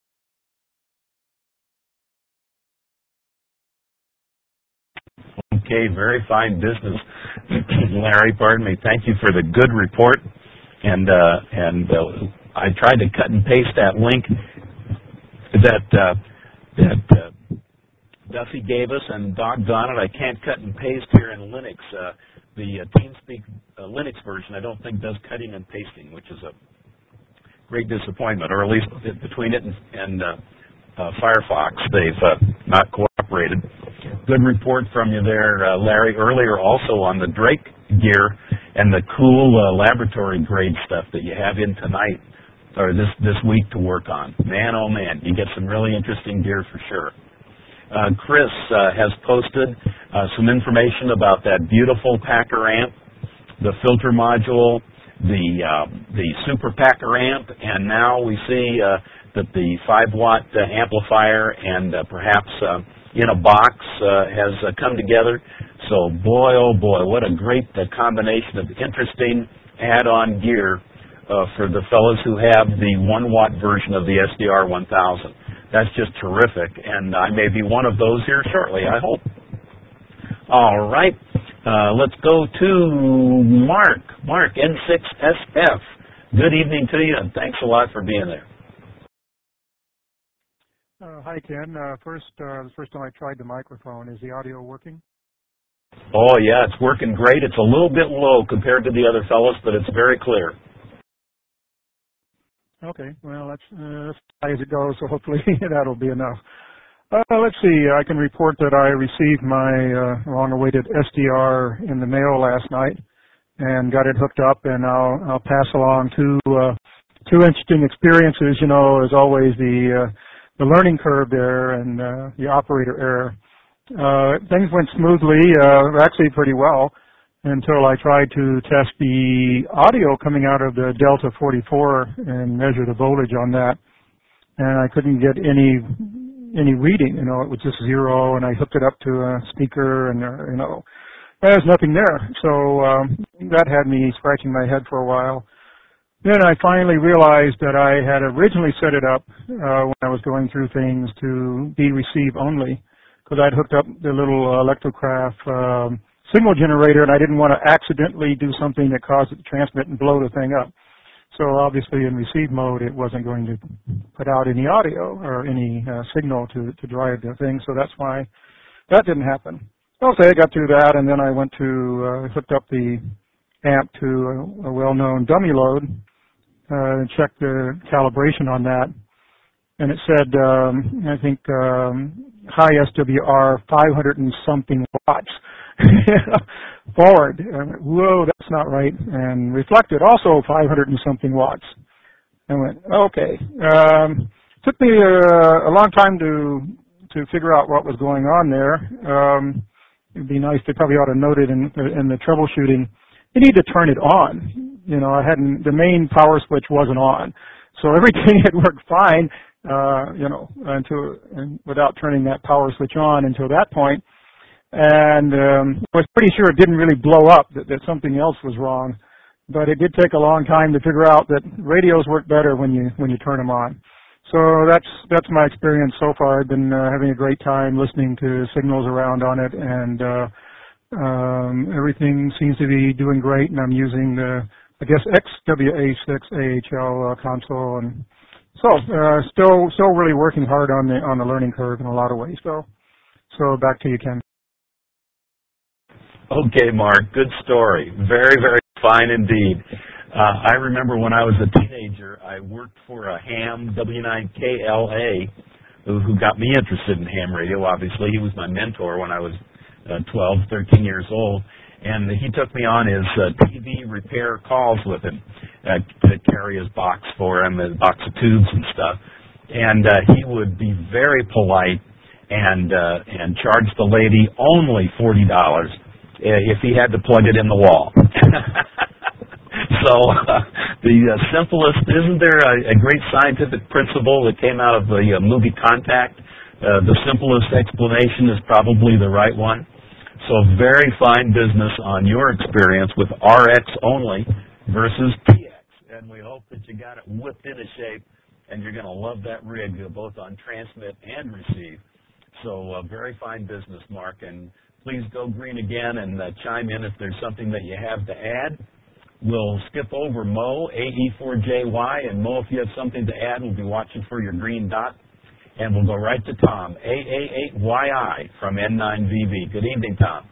Okay, very fine business, Larry. Pardon me. Thank you for the good report. And uh, and uh, I tried to cut and paste that link that uh, that uh, Duffy gave us, and doggone it, I can't cut and paste here in Linux. Uh, the uh, TeamSpeak uh, Linux version, I don't think does cutting and pasting, which is a great disappointment, or at least between it and, and uh, uh, Firefox, they've uh, not cooperated. Good report from you there, uh, Larry. Earlier, also on the Drake gear and the cool uh, laboratory grade stuff that you have in tonight, or this, this week to work on. Man, oh man, you get some really interesting gear for sure. Uh, Chris uh, has posted uh, some information about that beautiful Packer amp, the filter module, the uh, the Super Packer amp, and now we see uh, that the five watt uh, amplifier and uh, perhaps uh, in a box uh, has uh, come together. So boy, oh boy, what a great uh, combination of interesting add-on gear Uh, for the fellows who have the one watt version of the S D R one thousand. That's just terrific, and I may be one of those here shortly, I hope. All right, uh, let's go to Mark. Mark, N six S F. Good evening to you, and thanks a lot for being there. Uh, hi, Ken. Uh, first, uh, the first time I tried the microphone, is the audio working? Oh, yeah, it's working great. It's a little bit low compared to the other fellows, but it's very clear. Okay, well, that's uh, as high as it goes, so hopefully that'll be enough. Uh, let's see, I can report that I received my uh, long-awaited S D R in the mail last night and got it hooked up, and I'll, I'll pass along two, uh, two interesting experiences. You know, as always, the, uh, the learning curve there and uh, the operator error. Uh, things went smoothly, uh, actually pretty well, until I tried to test the audio coming out of the Delta forty-four and measure the voltage on that. And I couldn't get any any reading, you know, it was just zero, and I hooked it up to a speaker, and, uh, you know, there's nothing there. So um, that had me scratching my head for a while. Then I finally realized that I had originally set it up uh, when I was going through things to be receive only, because I'd hooked up the little uh, Electrocraft um, signal generator, and I didn't want to accidentally do something that caused it to transmit and blow the thing up. So obviously in receive mode, it wasn't going to put out any audio or any uh, signal to, to drive the thing, so that's why that didn't happen. Okay, I got through that, and then I went to, uh, hooked up the amp to a, a well-known dummy load, uh, and checked the calibration on that, and it said, um, I think, um, high S W R, five hundred and something watts. Forward. I went, whoa, that's not right. And reflected, also five hundred and something watts. I went, okay. Um, took me a, a long time to to figure out what was going on there. Um, it'd be nice. They probably ought to note it in, in the troubleshooting. You need to turn it on. You know, I hadn't. The main power switch wasn't on, so everything had worked fine. Uh, you know, until and without turning that power switch on until that point. And um, I was pretty sure it didn't really blow up, that, that something else was wrong. But it did take a long time to figure out that radios work better when you when you turn them on. So that's that's my experience so far. I've been uh, having a great time listening to signals around on it, and uh, um, everything seems to be doing great. And I'm using the, I guess, X W A six A H L uh, console, and so uh, still still really working hard on the on the learning curve in a lot of ways. So so back to you, Ken. Okay, Mark, good story. Very, very fine indeed. Uh, I remember when I was a teenager, I worked for a ham W nine K L A who, who got me interested in ham radio, obviously. He was my mentor when I was uh, twelve, thirteen years old. and he took me on his uh, T V repair calls with him uh, to carry his box for him, his box of tubes and stuff. And uh, he would be very polite and uh, and charge the lady only forty dollars if he had to plug it in the wall. So uh, the uh, simplest, isn't there a, a great scientific principle that came out of the uh, movie Contact? Uh, the simplest explanation is probably the right one. So very fine business on your experience with R X only versus T X. And we hope that you got it whipped into shape, and you're going to love that rig both on transmit and receive. So uh, very fine business, Mark. And please go green again and uh, chime in if there's something that you have to add. We'll skip over Mo, A E four J Y, and Mo, if you have something to add, we'll be watching for your green dot. And we'll go right to Tom, A A eight Y I from N nine V V. Good evening, Tom.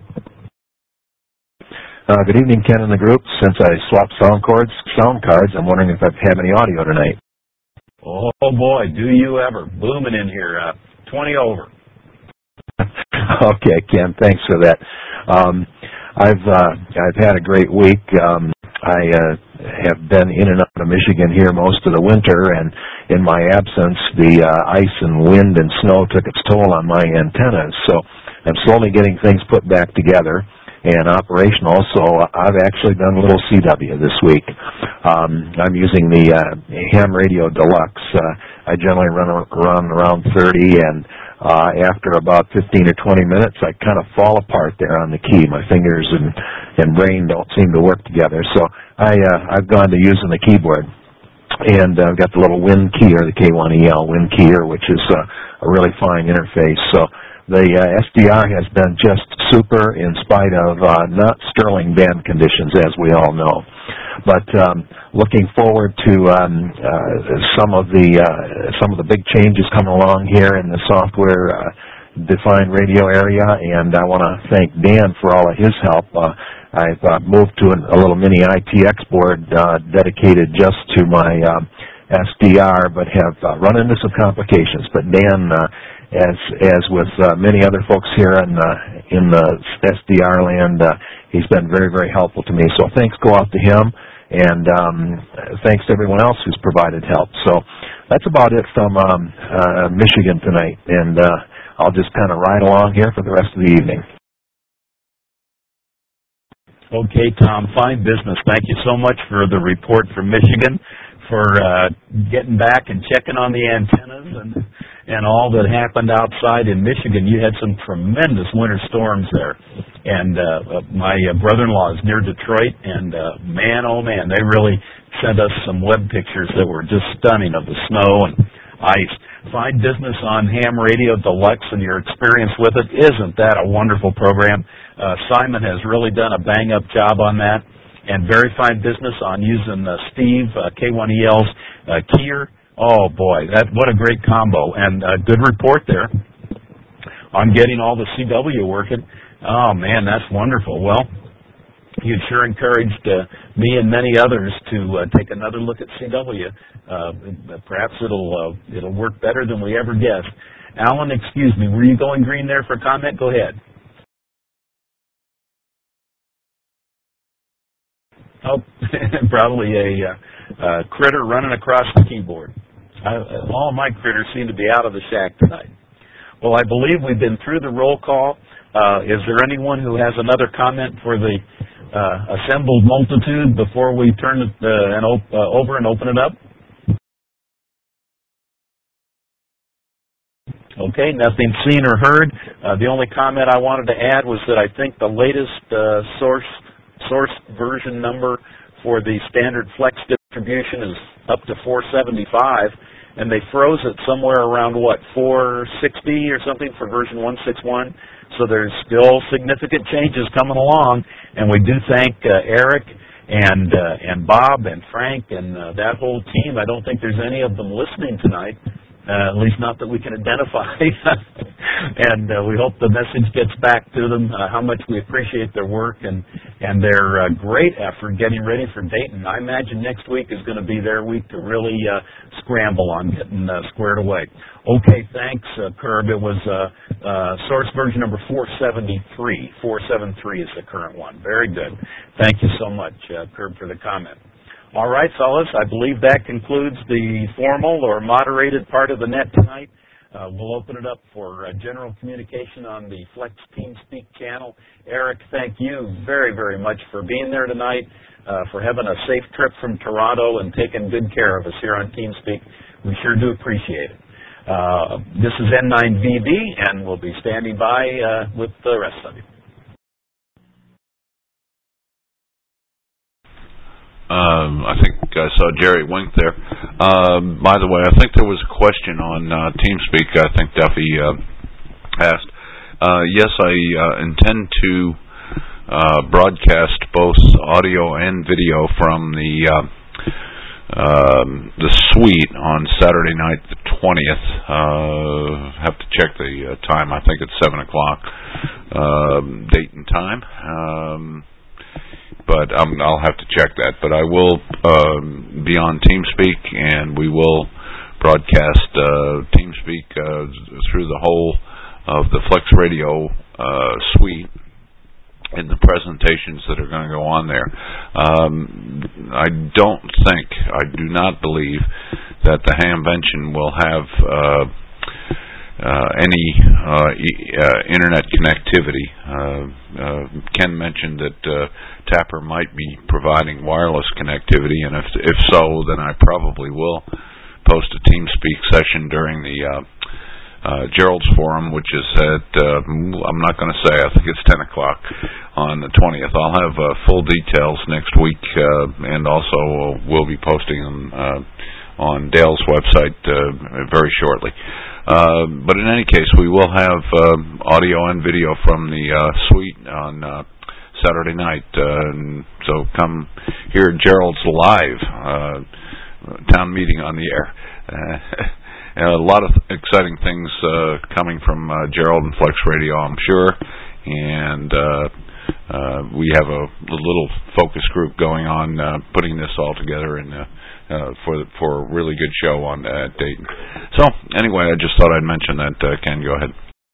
Uh, good evening, Ken and the group. Since I swapped sound cards, sound cards, I'm wondering if I have any audio tonight. Oh, boy, do you ever. Booming in here. Uh, twenty over. Okay, Ken, thanks for that. Um, I've uh, I've had a great week. Um, I uh, have been in and out of Michigan here most of the winter, and in my absence, the uh, ice and wind and snow took its toll on my antennas. So I'm slowly getting things put back together and operational. So I've actually done a little C W this week. Um, I'm using the uh, Ham Radio Deluxe. Uh, I generally run, run around thirty, and uh, after about fifteen or twenty minutes, I kind of fall apart there on the key. My fingers and, and brain don't seem to work together. So I, uh, I've gone to using the keyboard. And I've uh, got the little Win Keyer, the K one E L Win Keyer, which is uh, a really fine interface. So the uh, S D R has been just super in spite of uh, not sterling band conditions, as we all know. But um, looking forward to um, uh, some of the uh, some of the big changes coming along here in the software uh, defined radio area, and I want to thank Dan for all of his help. Uh, I've uh, moved to an, a little mini I T X board uh, dedicated just to my um, S D R, but have uh, run into some complications. But Dan, uh, as as with uh, many other folks here in uh, in the S D R land, uh, he's been very very helpful to me. So thanks go out to him, and um, thanks to everyone else who's provided help. So that's about it from um, uh, Michigan tonight, and uh, I'll just kind of ride along here for the rest of the evening. Okay, Tom, fine business. Thank you so much for the report from Michigan, for uh, getting back and checking on the antennas and and all that happened outside in Michigan. You had some tremendous winter storms there. And uh, my uh, brother-in-law is near Detroit, and uh, man, oh man, they really sent us some web pictures that were just stunning of the snow and ice. Fine business on Ham Radio Deluxe and your experience with it. Isn't that a wonderful program? Uh, Simon has really done a bang-up job on that. And very fine business on using uh, Steve, uh, K one E L's uh, Keyer. Oh, boy, that what a great combo. And a good report there on getting all the C W working. Oh, man, that's wonderful. Well, you sure encouraged uh, me and many others to uh, take another look at C W. Uh, perhaps it'll uh, it'll work better than we ever guessed. Alan, excuse me, were you going green there for comment? Go ahead. Oh, probably a uh, uh, critter running across the keyboard. Uh, all my critters seem to be out of the shack tonight. Well, I believe we've been through the roll call. Uh, is there anyone who has another comment for the uh, assembled multitude before we turn it uh, and op- uh, over and open it up? Okay, nothing seen or heard. Uh, the only comment I wanted to add was that I think the latest uh, source source version number for the standard flex distribution is up to four seventy-five, and they froze it somewhere around, what, four sixty or something for version one sixty-one. So there's still significant changes coming along, and we do thank uh, Eric and uh, and Bob and Frank and uh, that whole team. I don't think there's any of them listening tonight, uh, at least not that we can identify. And uh, we hope the message gets back to them uh, how much we appreciate their work and, and their uh, great effort getting ready for Dayton. I imagine next week is going to be their week to really uh, scramble on getting uh, squared away. Okay, thanks, uh, Curb. It was uh, uh, source version number four seventy-three. four seventy-three is the current one. Very good. Thank you so much, uh, Curb, for the comment. All right, fellas, I believe that concludes the formal or moderated part of the net tonight. Uh, we'll open it up for uh, general communication on the Flex TeamSpeak channel. Eric, thank you very, very much for being there tonight, uh, for having a safe trip from Toronto and taking good care of us here on TeamSpeak. We sure do appreciate it. Uh, this is N nine V B, and we'll be standing by uh, with the rest of you. Um, I think I saw Jerry wink there. Um, by the way, I think there was a question on uh, TeamSpeak. I think Duffy uh, asked. Uh, yes, I uh, intend to uh, broadcast both audio and video from the uh, um, the suite on Saturday night, the twentieth. Uh, have to check the uh, time. I think it's seven o'clock uh, Dayton time. Um, But um, I'll have to check that. But I will um, be on TeamSpeak, and we will broadcast uh, TeamSpeak uh, through the whole of the Flex Radio uh, suite in the presentations that are going to go on there. Um, I don't think, I do not believe that the Hamvention will have uh, Uh, any uh, e- uh, internet connectivity. Uh, uh, Ken mentioned that uh, Tapper might be providing wireless connectivity, and if if so, then I probably will post a TeamSpeak session during the uh, uh, Gerald's Forum, which is at, uh, I'm not going to say, I think it's ten o'clock on the twentieth. I'll have uh, full details next week, uh, and also we'll be posting them uh, on Dale's website uh, very shortly. Uh, but in any case, we will have uh, audio and video from the uh, suite on uh, Saturday night. Uh, and so come hear Gerald's live uh, town meeting on the air. Uh, a lot of exciting things uh, coming from uh, Gerald and Flex Radio, I'm sure. And uh, uh, we have a, a little focus group going on uh, putting this all together in uh, Uh, for for a really good show on uh, Dayton. So anyway, I just thought I'd mention that. Uh, Ken, go ahead.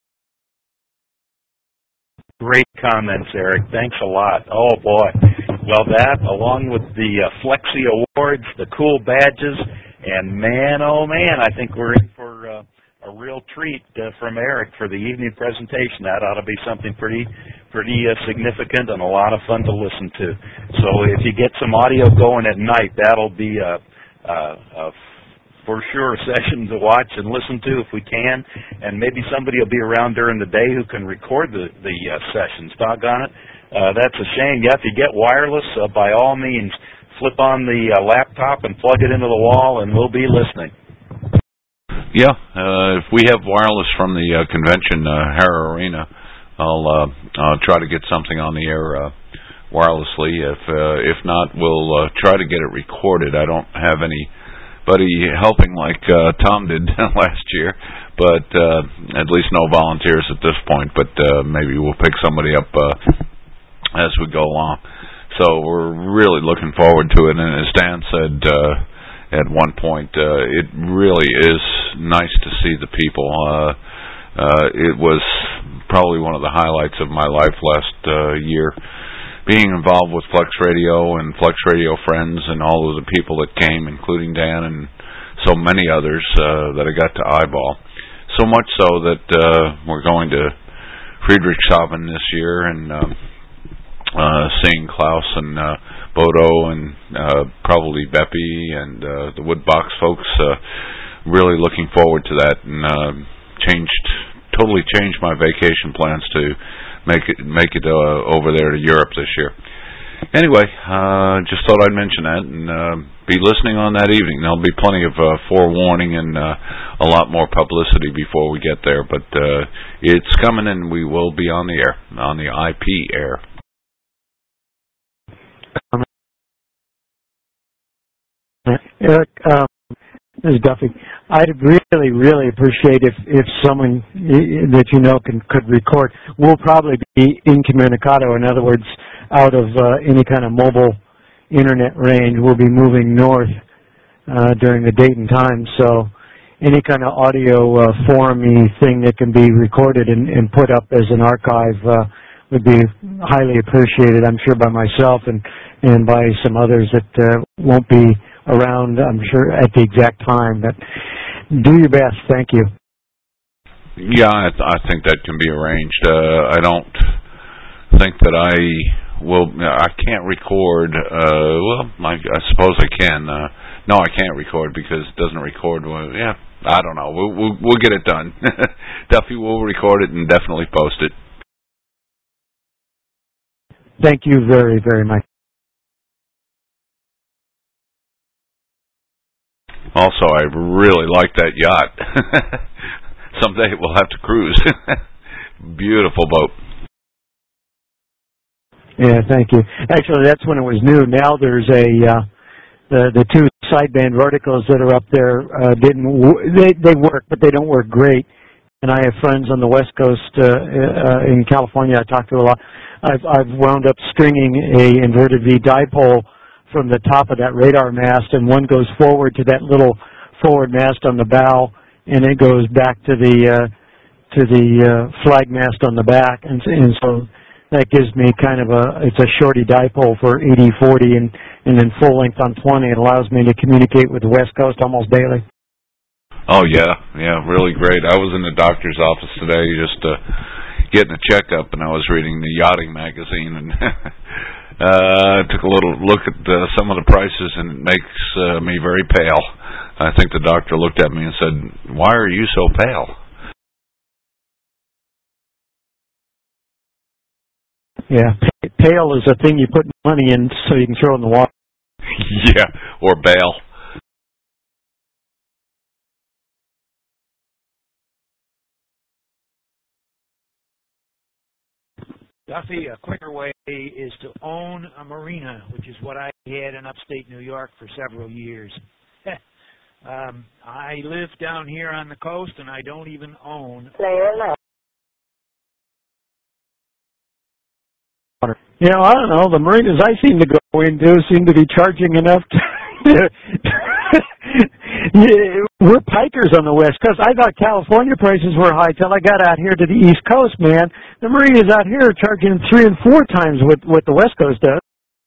Great comments, Eric. Thanks a lot. Oh boy. Well, that along with the uh, Flexi Awards, the cool badges, and man, oh man, I think we're in for uh, a real treat uh, from Eric for the evening presentation. That ought to be something pretty pretty uh, significant and a lot of fun to listen to. So if you get some audio going at night, that'll be a, a, a for sure session to watch and listen to if we can. And maybe somebody will be around during the day who can record the, the uh, sessions. Doggone it. Uh, that's a shame. Yeah, if you get wireless, uh, by all means, flip on the uh, laptop and plug it into the wall, and we'll be listening. Yeah, uh, if we have wireless from the uh, convention, uh, Hara Arena, I'll, uh, I'll try to get something on the air uh, wirelessly. If uh, if not, we'll uh, try to get it recorded. I don't have anybody helping like uh, Tom did last year, but uh, at least no volunteers at this point. But uh, maybe we'll pick somebody up uh, as we go along. So we're really looking forward to it. And as Dan said uh, at one point, uh, it really is nice to see the people. Uh, uh, it was probably one of the highlights of my life last uh, year, being involved with Flex Radio and Flex Radio Friends and all of the people that came, including Dan and so many others uh, that I got to eyeball. So much so that uh, we're going to Friedrichshafen this year and uh, uh, seeing Klaus and uh, Bodo and uh, probably Beppy and uh, the Woodbox folks. Uh, really looking forward to that, and uh, changed totally changed my vacation plans to make it make it uh, over there to Europe this year. Anyway, uh, just thought I'd mention that and uh, be listening on that evening. There'll be plenty of uh, forewarning and uh, a lot more publicity before we get there, but uh, it's coming and we will be on the air, on the I P air. Eric, um, This is Duffy. I'd really, really appreciate if if someone that you know can could record. We'll probably be incommunicado, in other words, out of uh, any kind of mobile internet range. We'll be moving north uh, during the date and time, so any kind of audio uh, forum-y thing that can be recorded and, and put up as an archive uh, would be highly appreciated, I'm sure, by myself and, and by some others that uh, won't be around, I'm sure, at the exact time. But do your best. Thank you. Yeah, I, th- I think that can be arranged. Uh, I don't think that I will. I can't record. Uh, well, I, I suppose I can. Uh, no, I can't record because it doesn't record. Well, yeah, I don't know. We'll, we'll, we'll get it done. Duffy will record it and definitely post it. Thank you very, very much. Also, I really like that yacht. Someday we'll have to cruise. Beautiful boat. Yeah, thank you. Actually, that's when it was new. Now there's a uh, the the two sideband verticals that are up there uh, didn't w- they they work, but they don't work great. And I have friends on the West Coast uh, uh, in California I talk to a lot. I've I've wound up stringing a inverted V dipole from the top of that radar mast, and one goes forward to that little forward mast on the bow, and it goes back to the uh, to the uh, flag mast on the back, and, and so that gives me kind of a it's a shorty dipole for eighty forty, and and then full length on twenty. It allows me to communicate with the West Coast almost daily. Oh yeah, yeah, really great. I was in the doctor's office today just uh, getting a checkup, and I was reading the yachting magazine, and uh, I took a little look at uh, some of the prices, and it makes uh, me very pale. I think the doctor looked at me and said, "Why are you so pale?" Yeah, pale is a thing you put money in so you can throw in the water. Yeah, or bail. Duffy, a quicker way is to own a marina, which is what I had in upstate New York for several years. um, I live down here on the coast, and I don't even own. You know, I don't know. The marinas I seem to go into seem to be charging enough to... yeah, we're pikers on the West Coast. I thought California prices were high till I got out here to the East Coast, man. The marinas out here are charging three and four times what, what the West Coast does.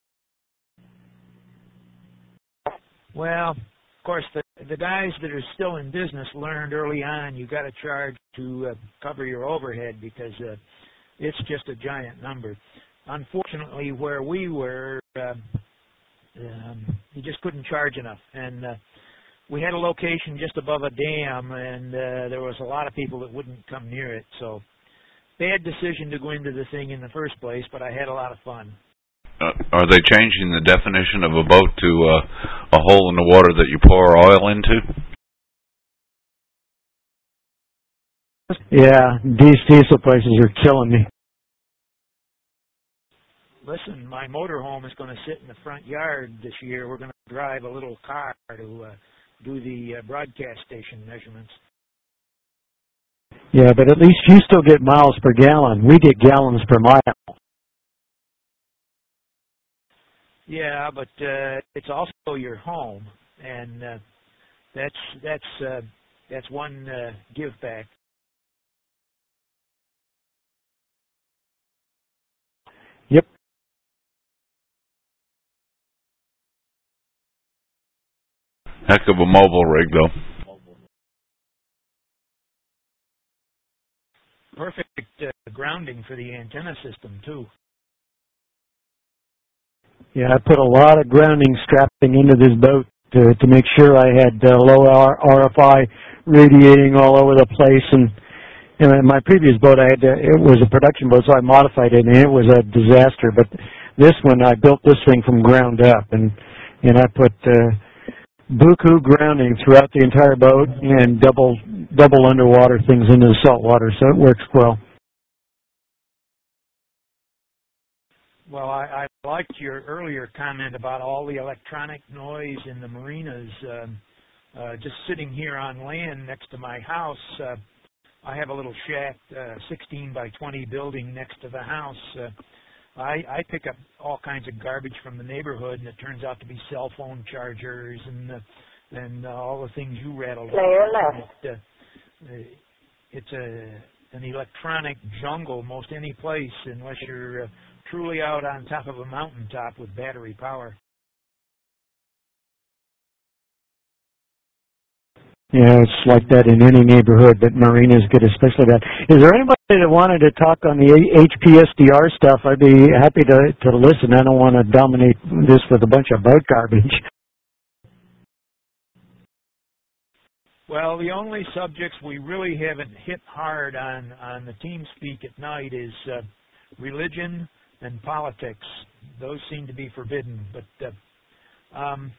Well, of course, the, the guys that are still in business learned early on you got to charge to uh, cover your overhead because uh, it's just a giant number. Unfortunately, where we were, uh, um, you just couldn't charge enough. And uh, we had a location just above a dam, and uh, there was a lot of people that wouldn't come near it. So bad decision to go into the thing in the first place, but I had a lot of fun. Uh, are they changing the definition of a boat to uh, a hole in the water that you pour oil into? Yeah, these diesel prices are killing me. Listen, my motorhome is going to sit in the front yard this year. We're going to drive a little car to uh, do the uh, broadcast station measurements. Yeah, but at least you still get miles per gallon. We get gallons per mile. Yeah, but uh, it's also your home, and uh, that's that's uh, that's one uh, give back. Yep. Heck of a mobile rig, though. Perfect uh, grounding for the antenna system, too. Yeah, I put a lot of grounding strapping into this boat to, to make sure I had uh, low R F I radiating all over the place. And, and in my previous boat, I had to, it was a production boat, so I modified it, and it was a disaster. But this one, I built this thing from ground up, and and I put uh, buku grounding throughout the entire boat and double double underwater things into the salt water, so it works well. Well, I, I liked your earlier comment about all the electronic noise in the marinas. Um, uh, just sitting here on land next to my house. Uh, I have a little shack, uh, sixteen by twenty building next to the house. Uh, I, I pick up all kinds of garbage from the neighborhood, and it turns out to be cell phone chargers and uh, and uh, all the things you rattled. Player left. It, uh, it's a an electronic jungle most any place, unless you're uh, truly out on top of a mountaintop with battery power. Yeah, it's like that in any neighborhood, but Marina's good, especially that. Is there anybody that wanted to talk on the H P S D R stuff? I'd be happy to, to listen. I don't want to dominate this with a bunch of boat garbage. Well, the only subjects we really haven't hit hard on on the team speak at night is uh, religion and politics. Those seem to be forbidden, but uh, um,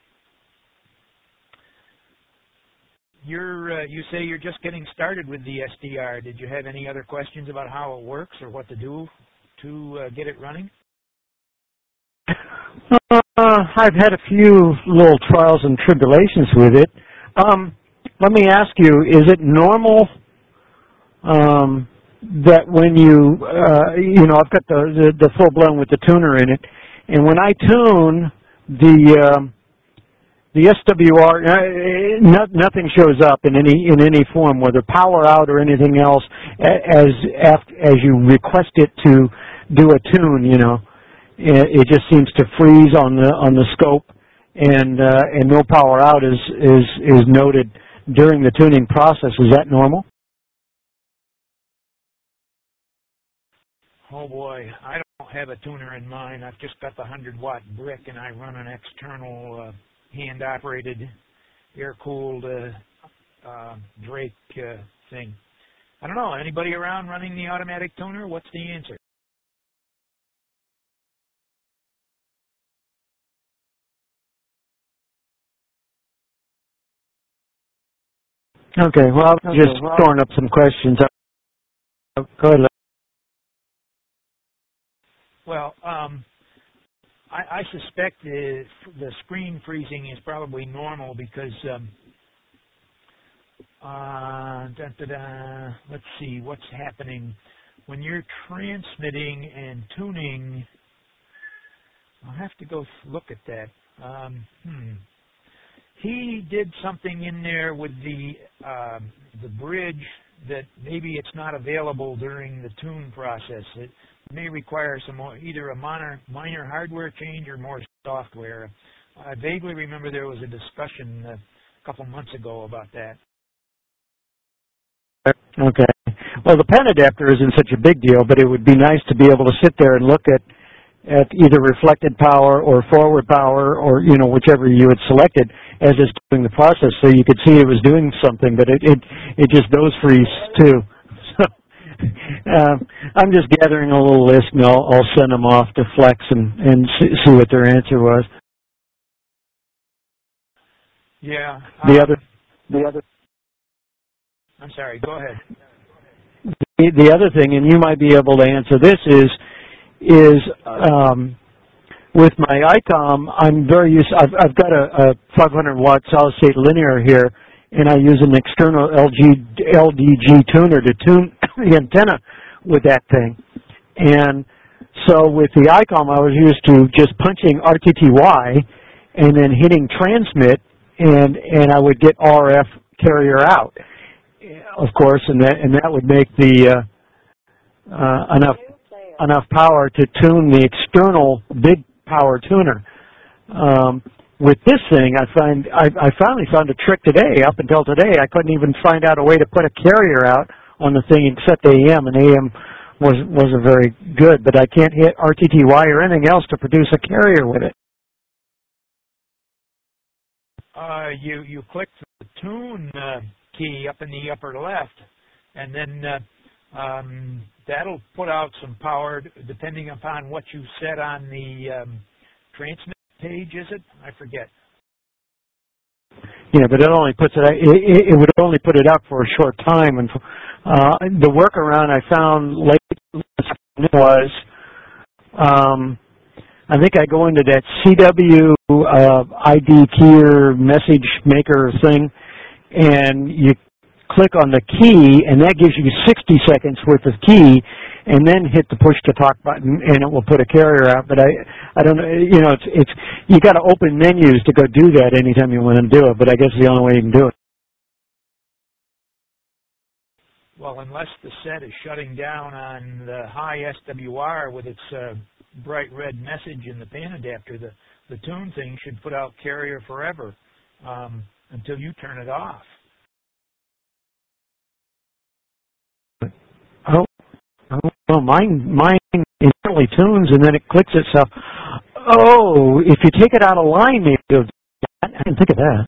you're uh, you say you're just getting started with the S D R. Did you have any other questions about how it works or what to do to uh, get it running? Uh, I've had a few little trials and tribulations with it. Um, let me ask you, is it normal um, that when you, uh, you know, I've got the, the, the full blown with the tuner in it, and when I tune the um, the S W R, uh, no, nothing shows up in any in any form, whether power out or anything else, as as you request it to do a tune. You know, it just seems to freeze on the on the scope, and uh, and no power out is is is noted during the tuning process. Is that normal? Oh boy, I don't have a tuner in mine. I've just got the one hundred watt brick, and I run an external uh, hand-operated, air-cooled uh, uh, Drake uh, thing. I don't know. Anybody around running the automatic tuner? What's the answer? Okay, well, I've just okay, well, storing up some questions. Go ahead. Well, um, I, I suspect the, the screen freezing is probably normal because, um, uh, da, da, da, let's see, what's happening. When you're transmitting and tuning, I'll have to go look at that. Um, hmm. He did something in there with the uh, the bridge that maybe it's not available during the tune process. It may require some more, either a minor, minor hardware change or more software. I vaguely remember there was a discussion a couple months ago about that. Okay. Well, the pen adapter isn't such a big deal, but it would be nice to be able to sit there and look at at either reflected power or forward power, or you know, whichever you had selected as it's doing the process, so you could see it was doing something. But it it, it just does freeze too. So uh, I'm just gathering a little list, and I'll, I'll send them off to Flex and and see, see what their answer was. Yeah. The um, other the other. I'm sorry. Go ahead. The, the other thing, and you might be able to answer this, is is um, with my I COM, I'm very used. I've, I've got a, a five hundred watt solid state linear here, and I use an external L G L D G tuner to tune the antenna with that thing. And so with the I COM, I was used to just punching R T T Y and then hitting transmit, and and I would get R F carrier out, of course, and that and that would make the uh, uh, enough. enough power to tune the external big power tuner. Um, with this thing, I find I, I finally found a trick today. Up until today, I couldn't even find out a way to put a carrier out on the thing except A M, and A M was, wasn't very good, but I can't hit R T T Y or anything else to produce a carrier with it. Uh, you, you click the tune uh, key up in the upper left, and then uh, Um, that'll put out some power depending upon what you set on the um, transmit page, is it? I forget. Yeah, but it only puts it, it, it would only put it up for a short time. And uh, the workaround I found late was um, I think I go into that C W uh, I D keyer message maker thing, and you click on the key, and that gives you sixty seconds worth of key, and then hit the push to talk button, and it will put a carrier out. But I, I don't know. You know, it's it's you got to open menus to go do that anytime you want to do it. But I guess it's the only way you can do it. Well, unless the set is shutting down on the high S W R with its uh, bright red message in the pan adapter, the the tune thing should put out carrier forever um, until you turn it off. Oh, oh, well, mine, mine internally tunes and then it clicks itself. Oh, if you take it out of line, maybe it'll do that. I didn't think of that.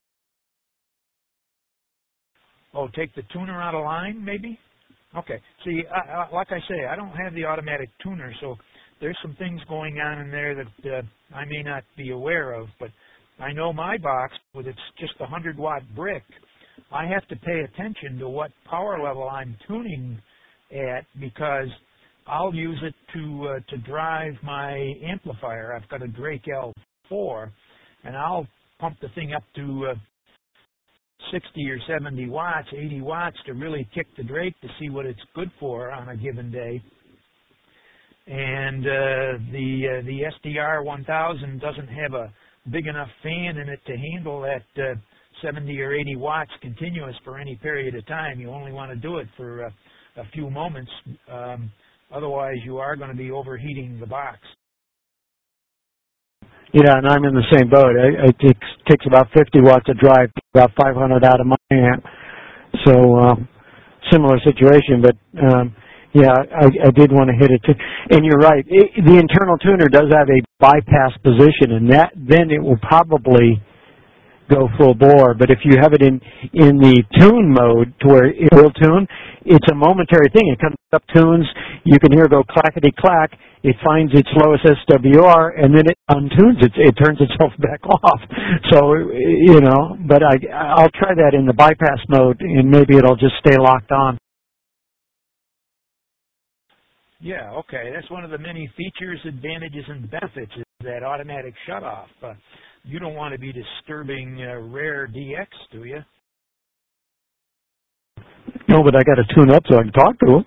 Oh, take the tuner out of line, maybe? Okay. See, I, I, like I say, I don't have the automatic tuner, so there's some things going on in there that uh, I may not be aware of, but I know my box, with its just a one hundred watt brick, I have to pay attention to what power level I'm tuning at, because I'll use it to uh, to drive my amplifier. I've got a Drake L four, and I'll pump the thing up to uh, sixty or seventy watts, eighty watts to really kick the Drake to see what it's good for on a given day. And uh, the uh, the S D R one thousand doesn't have a big enough fan in it to handle that uh, seventy or eighty watts continuous for any period of time. You only want to do it for uh, a few moments. Um, otherwise, you are going to be overheating the box. Yeah, and I'm in the same boat. It, it takes, takes about fifty watts to drive about five hundred out of my amp. So, um, similar situation, but um, yeah, I, I did want to hit it too. And you're right. It, the internal tuner does have a bypass position, and that then it will probably go full bore. But if you have it in in the tune mode to where it will tune, it's a momentary thing. It comes up, tunes, you can hear it go clackety clack. It finds its lowest S W R, and then it untunes it. It turns itself back off. So, you know, but I, I'll try that in the bypass mode, and maybe it'll just stay locked on. Yeah, okay. That's one of the many features, advantages, and benefits is that automatic shutoff. Uh, you don't want to be disturbing uh, rare D X, do you? No, but I got to tune up so I can talk to him.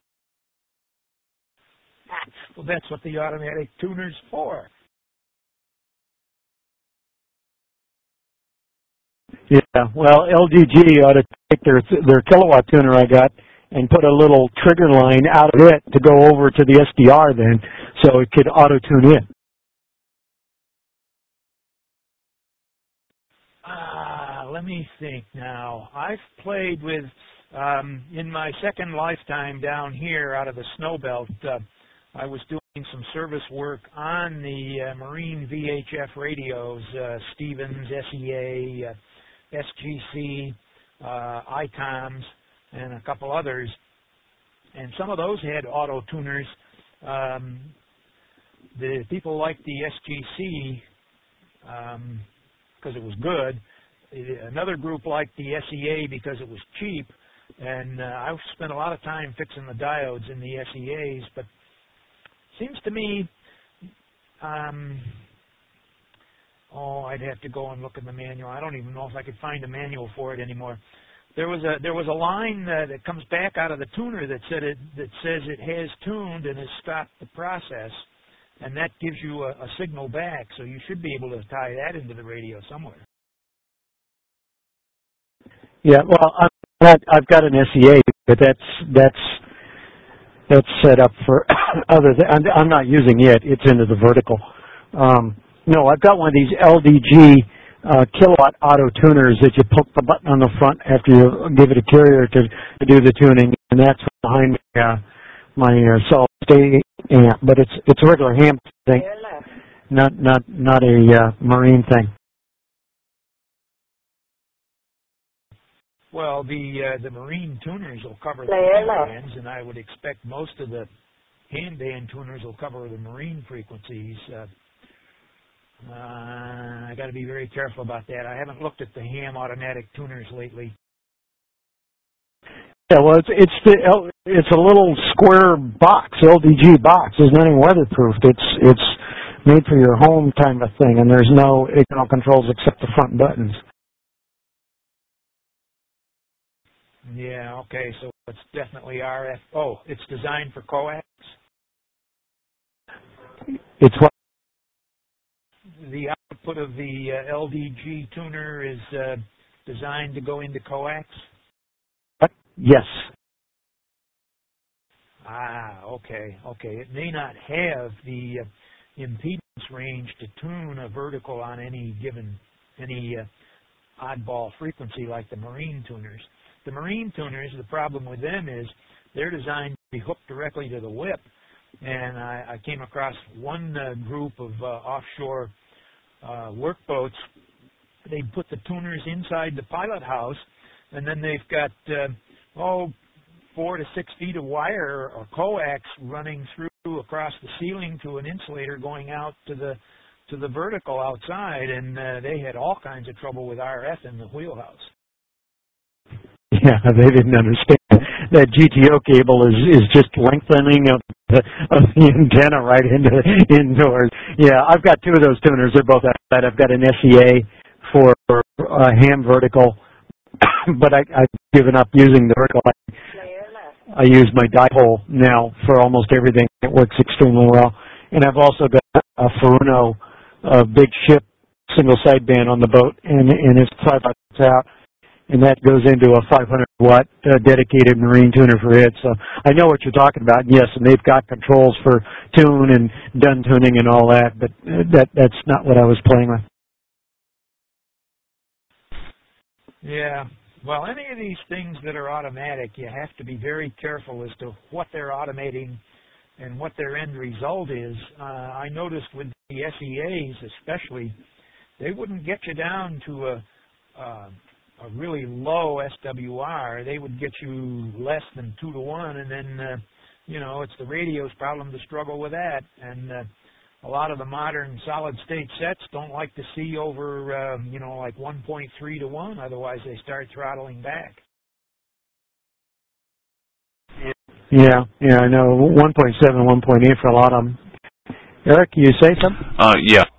Well, that's what the automatic tuner's for. Yeah, well, L G G ought to take their their kilowatt tuner I got and put a little trigger line out of it to go over to the S D R then, so it could auto-tune in. Ah, let me think now. I've played with, um, in my second lifetime down here out of the snow belt, uh, I was doing some service work on the uh, Marine V H F radios, uh, Stevens, S E A, uh, S G C, uh, I COMS, and a couple others. And some of those had auto tuners. Um, the people liked the S G C because um, it was good. Another group liked the S E A because it was cheap. And uh, I've spent a lot of time fixing the diodes in the S E As, but seems to me, um, oh, I'd have to go and look in the manual. I don't even know if I could find a manual for it anymore. There was a there was a line uh, that comes back out of the tuner that said it that says it has tuned and has stopped the process, and that gives you a, a signal back. So you should be able to tie that into the radio somewhere. Yeah, well, I'm not, I've got an S E A, but that's that's. That's set up for other. Th I'm, I'm not using it. It's into the vertical. Um, no, I've got one of these L D G uh, kilowatt auto tuners that you poke the button on the front after you give it a carrier to, to do the tuning, and that's behind my uh, my uh, solid state amp. But it's it's a regular ham thing, not not not a uh, marine thing. Well, the uh, the marine tuners will cover the hand bands, and I would expect most of the hand band tuners will cover the marine frequencies. Uh, uh, I got to be very careful about that. I haven't looked at the ham automatic tuners lately. Yeah, well, it's it's the L, it's a little square box, L D G box. It's not even weatherproofed. It's it's made for your home kind of thing, and there's no external controls except the front buttons. Yeah, okay, so it's definitely R F. Oh, it's designed for coax? It's what? The output of the uh, L D G tuner is uh, designed to go into coax? Yes. Ah, okay, okay. It may not have the uh, impedance range to tune a vertical on any given, any uh, oddball frequency like the marine tuners. The marine tuners, the problem with them is they're designed to be hooked directly to the whip. And I, I came across one uh, group of uh, offshore uh, workboats. They put the tuners inside the pilot house, and then they've got, uh, oh, four to six feet of wire or coax running through across the ceiling to an insulator going out to the to the vertical outside, and uh, they had all kinds of trouble with R F in the wheelhouse. Yeah, they didn't understand that G T O cable is is just lengthening of the, of the antenna right into indoors. Yeah, I've got two of those tuners. They're both outside. I've got an S E A for uh, ham vertical, but I, I've given up using the vertical. I, I use my dipole now for almost everything. It works extremely well. And I've also got a Furuno uh, big ship single sideband on the boat, and and it's five bucks out. And that goes into a five hundred watt uh, dedicated marine tuner for it. So I know what you're talking about. Yes, and they've got controls for tune and done tuning and all that, but uh, that that's not what I was playing with. Yeah. Well, any of these things that are automatic, you have to be very careful as to what they're automating and what their end result is. Uh, I noticed with the S E As especially, they wouldn't get you down to a uh, a really low S W R. They would get you less than two to one, and then, uh, you know, it's the radio's problem to struggle with that. And uh, a lot of the modern solid-state sets don't like to see over, uh, you know, like one point three to one, otherwise they start throttling back. Yeah, yeah, I know. one point seven, one point eight for a lot of them. Eric, you say something? Uh, yeah.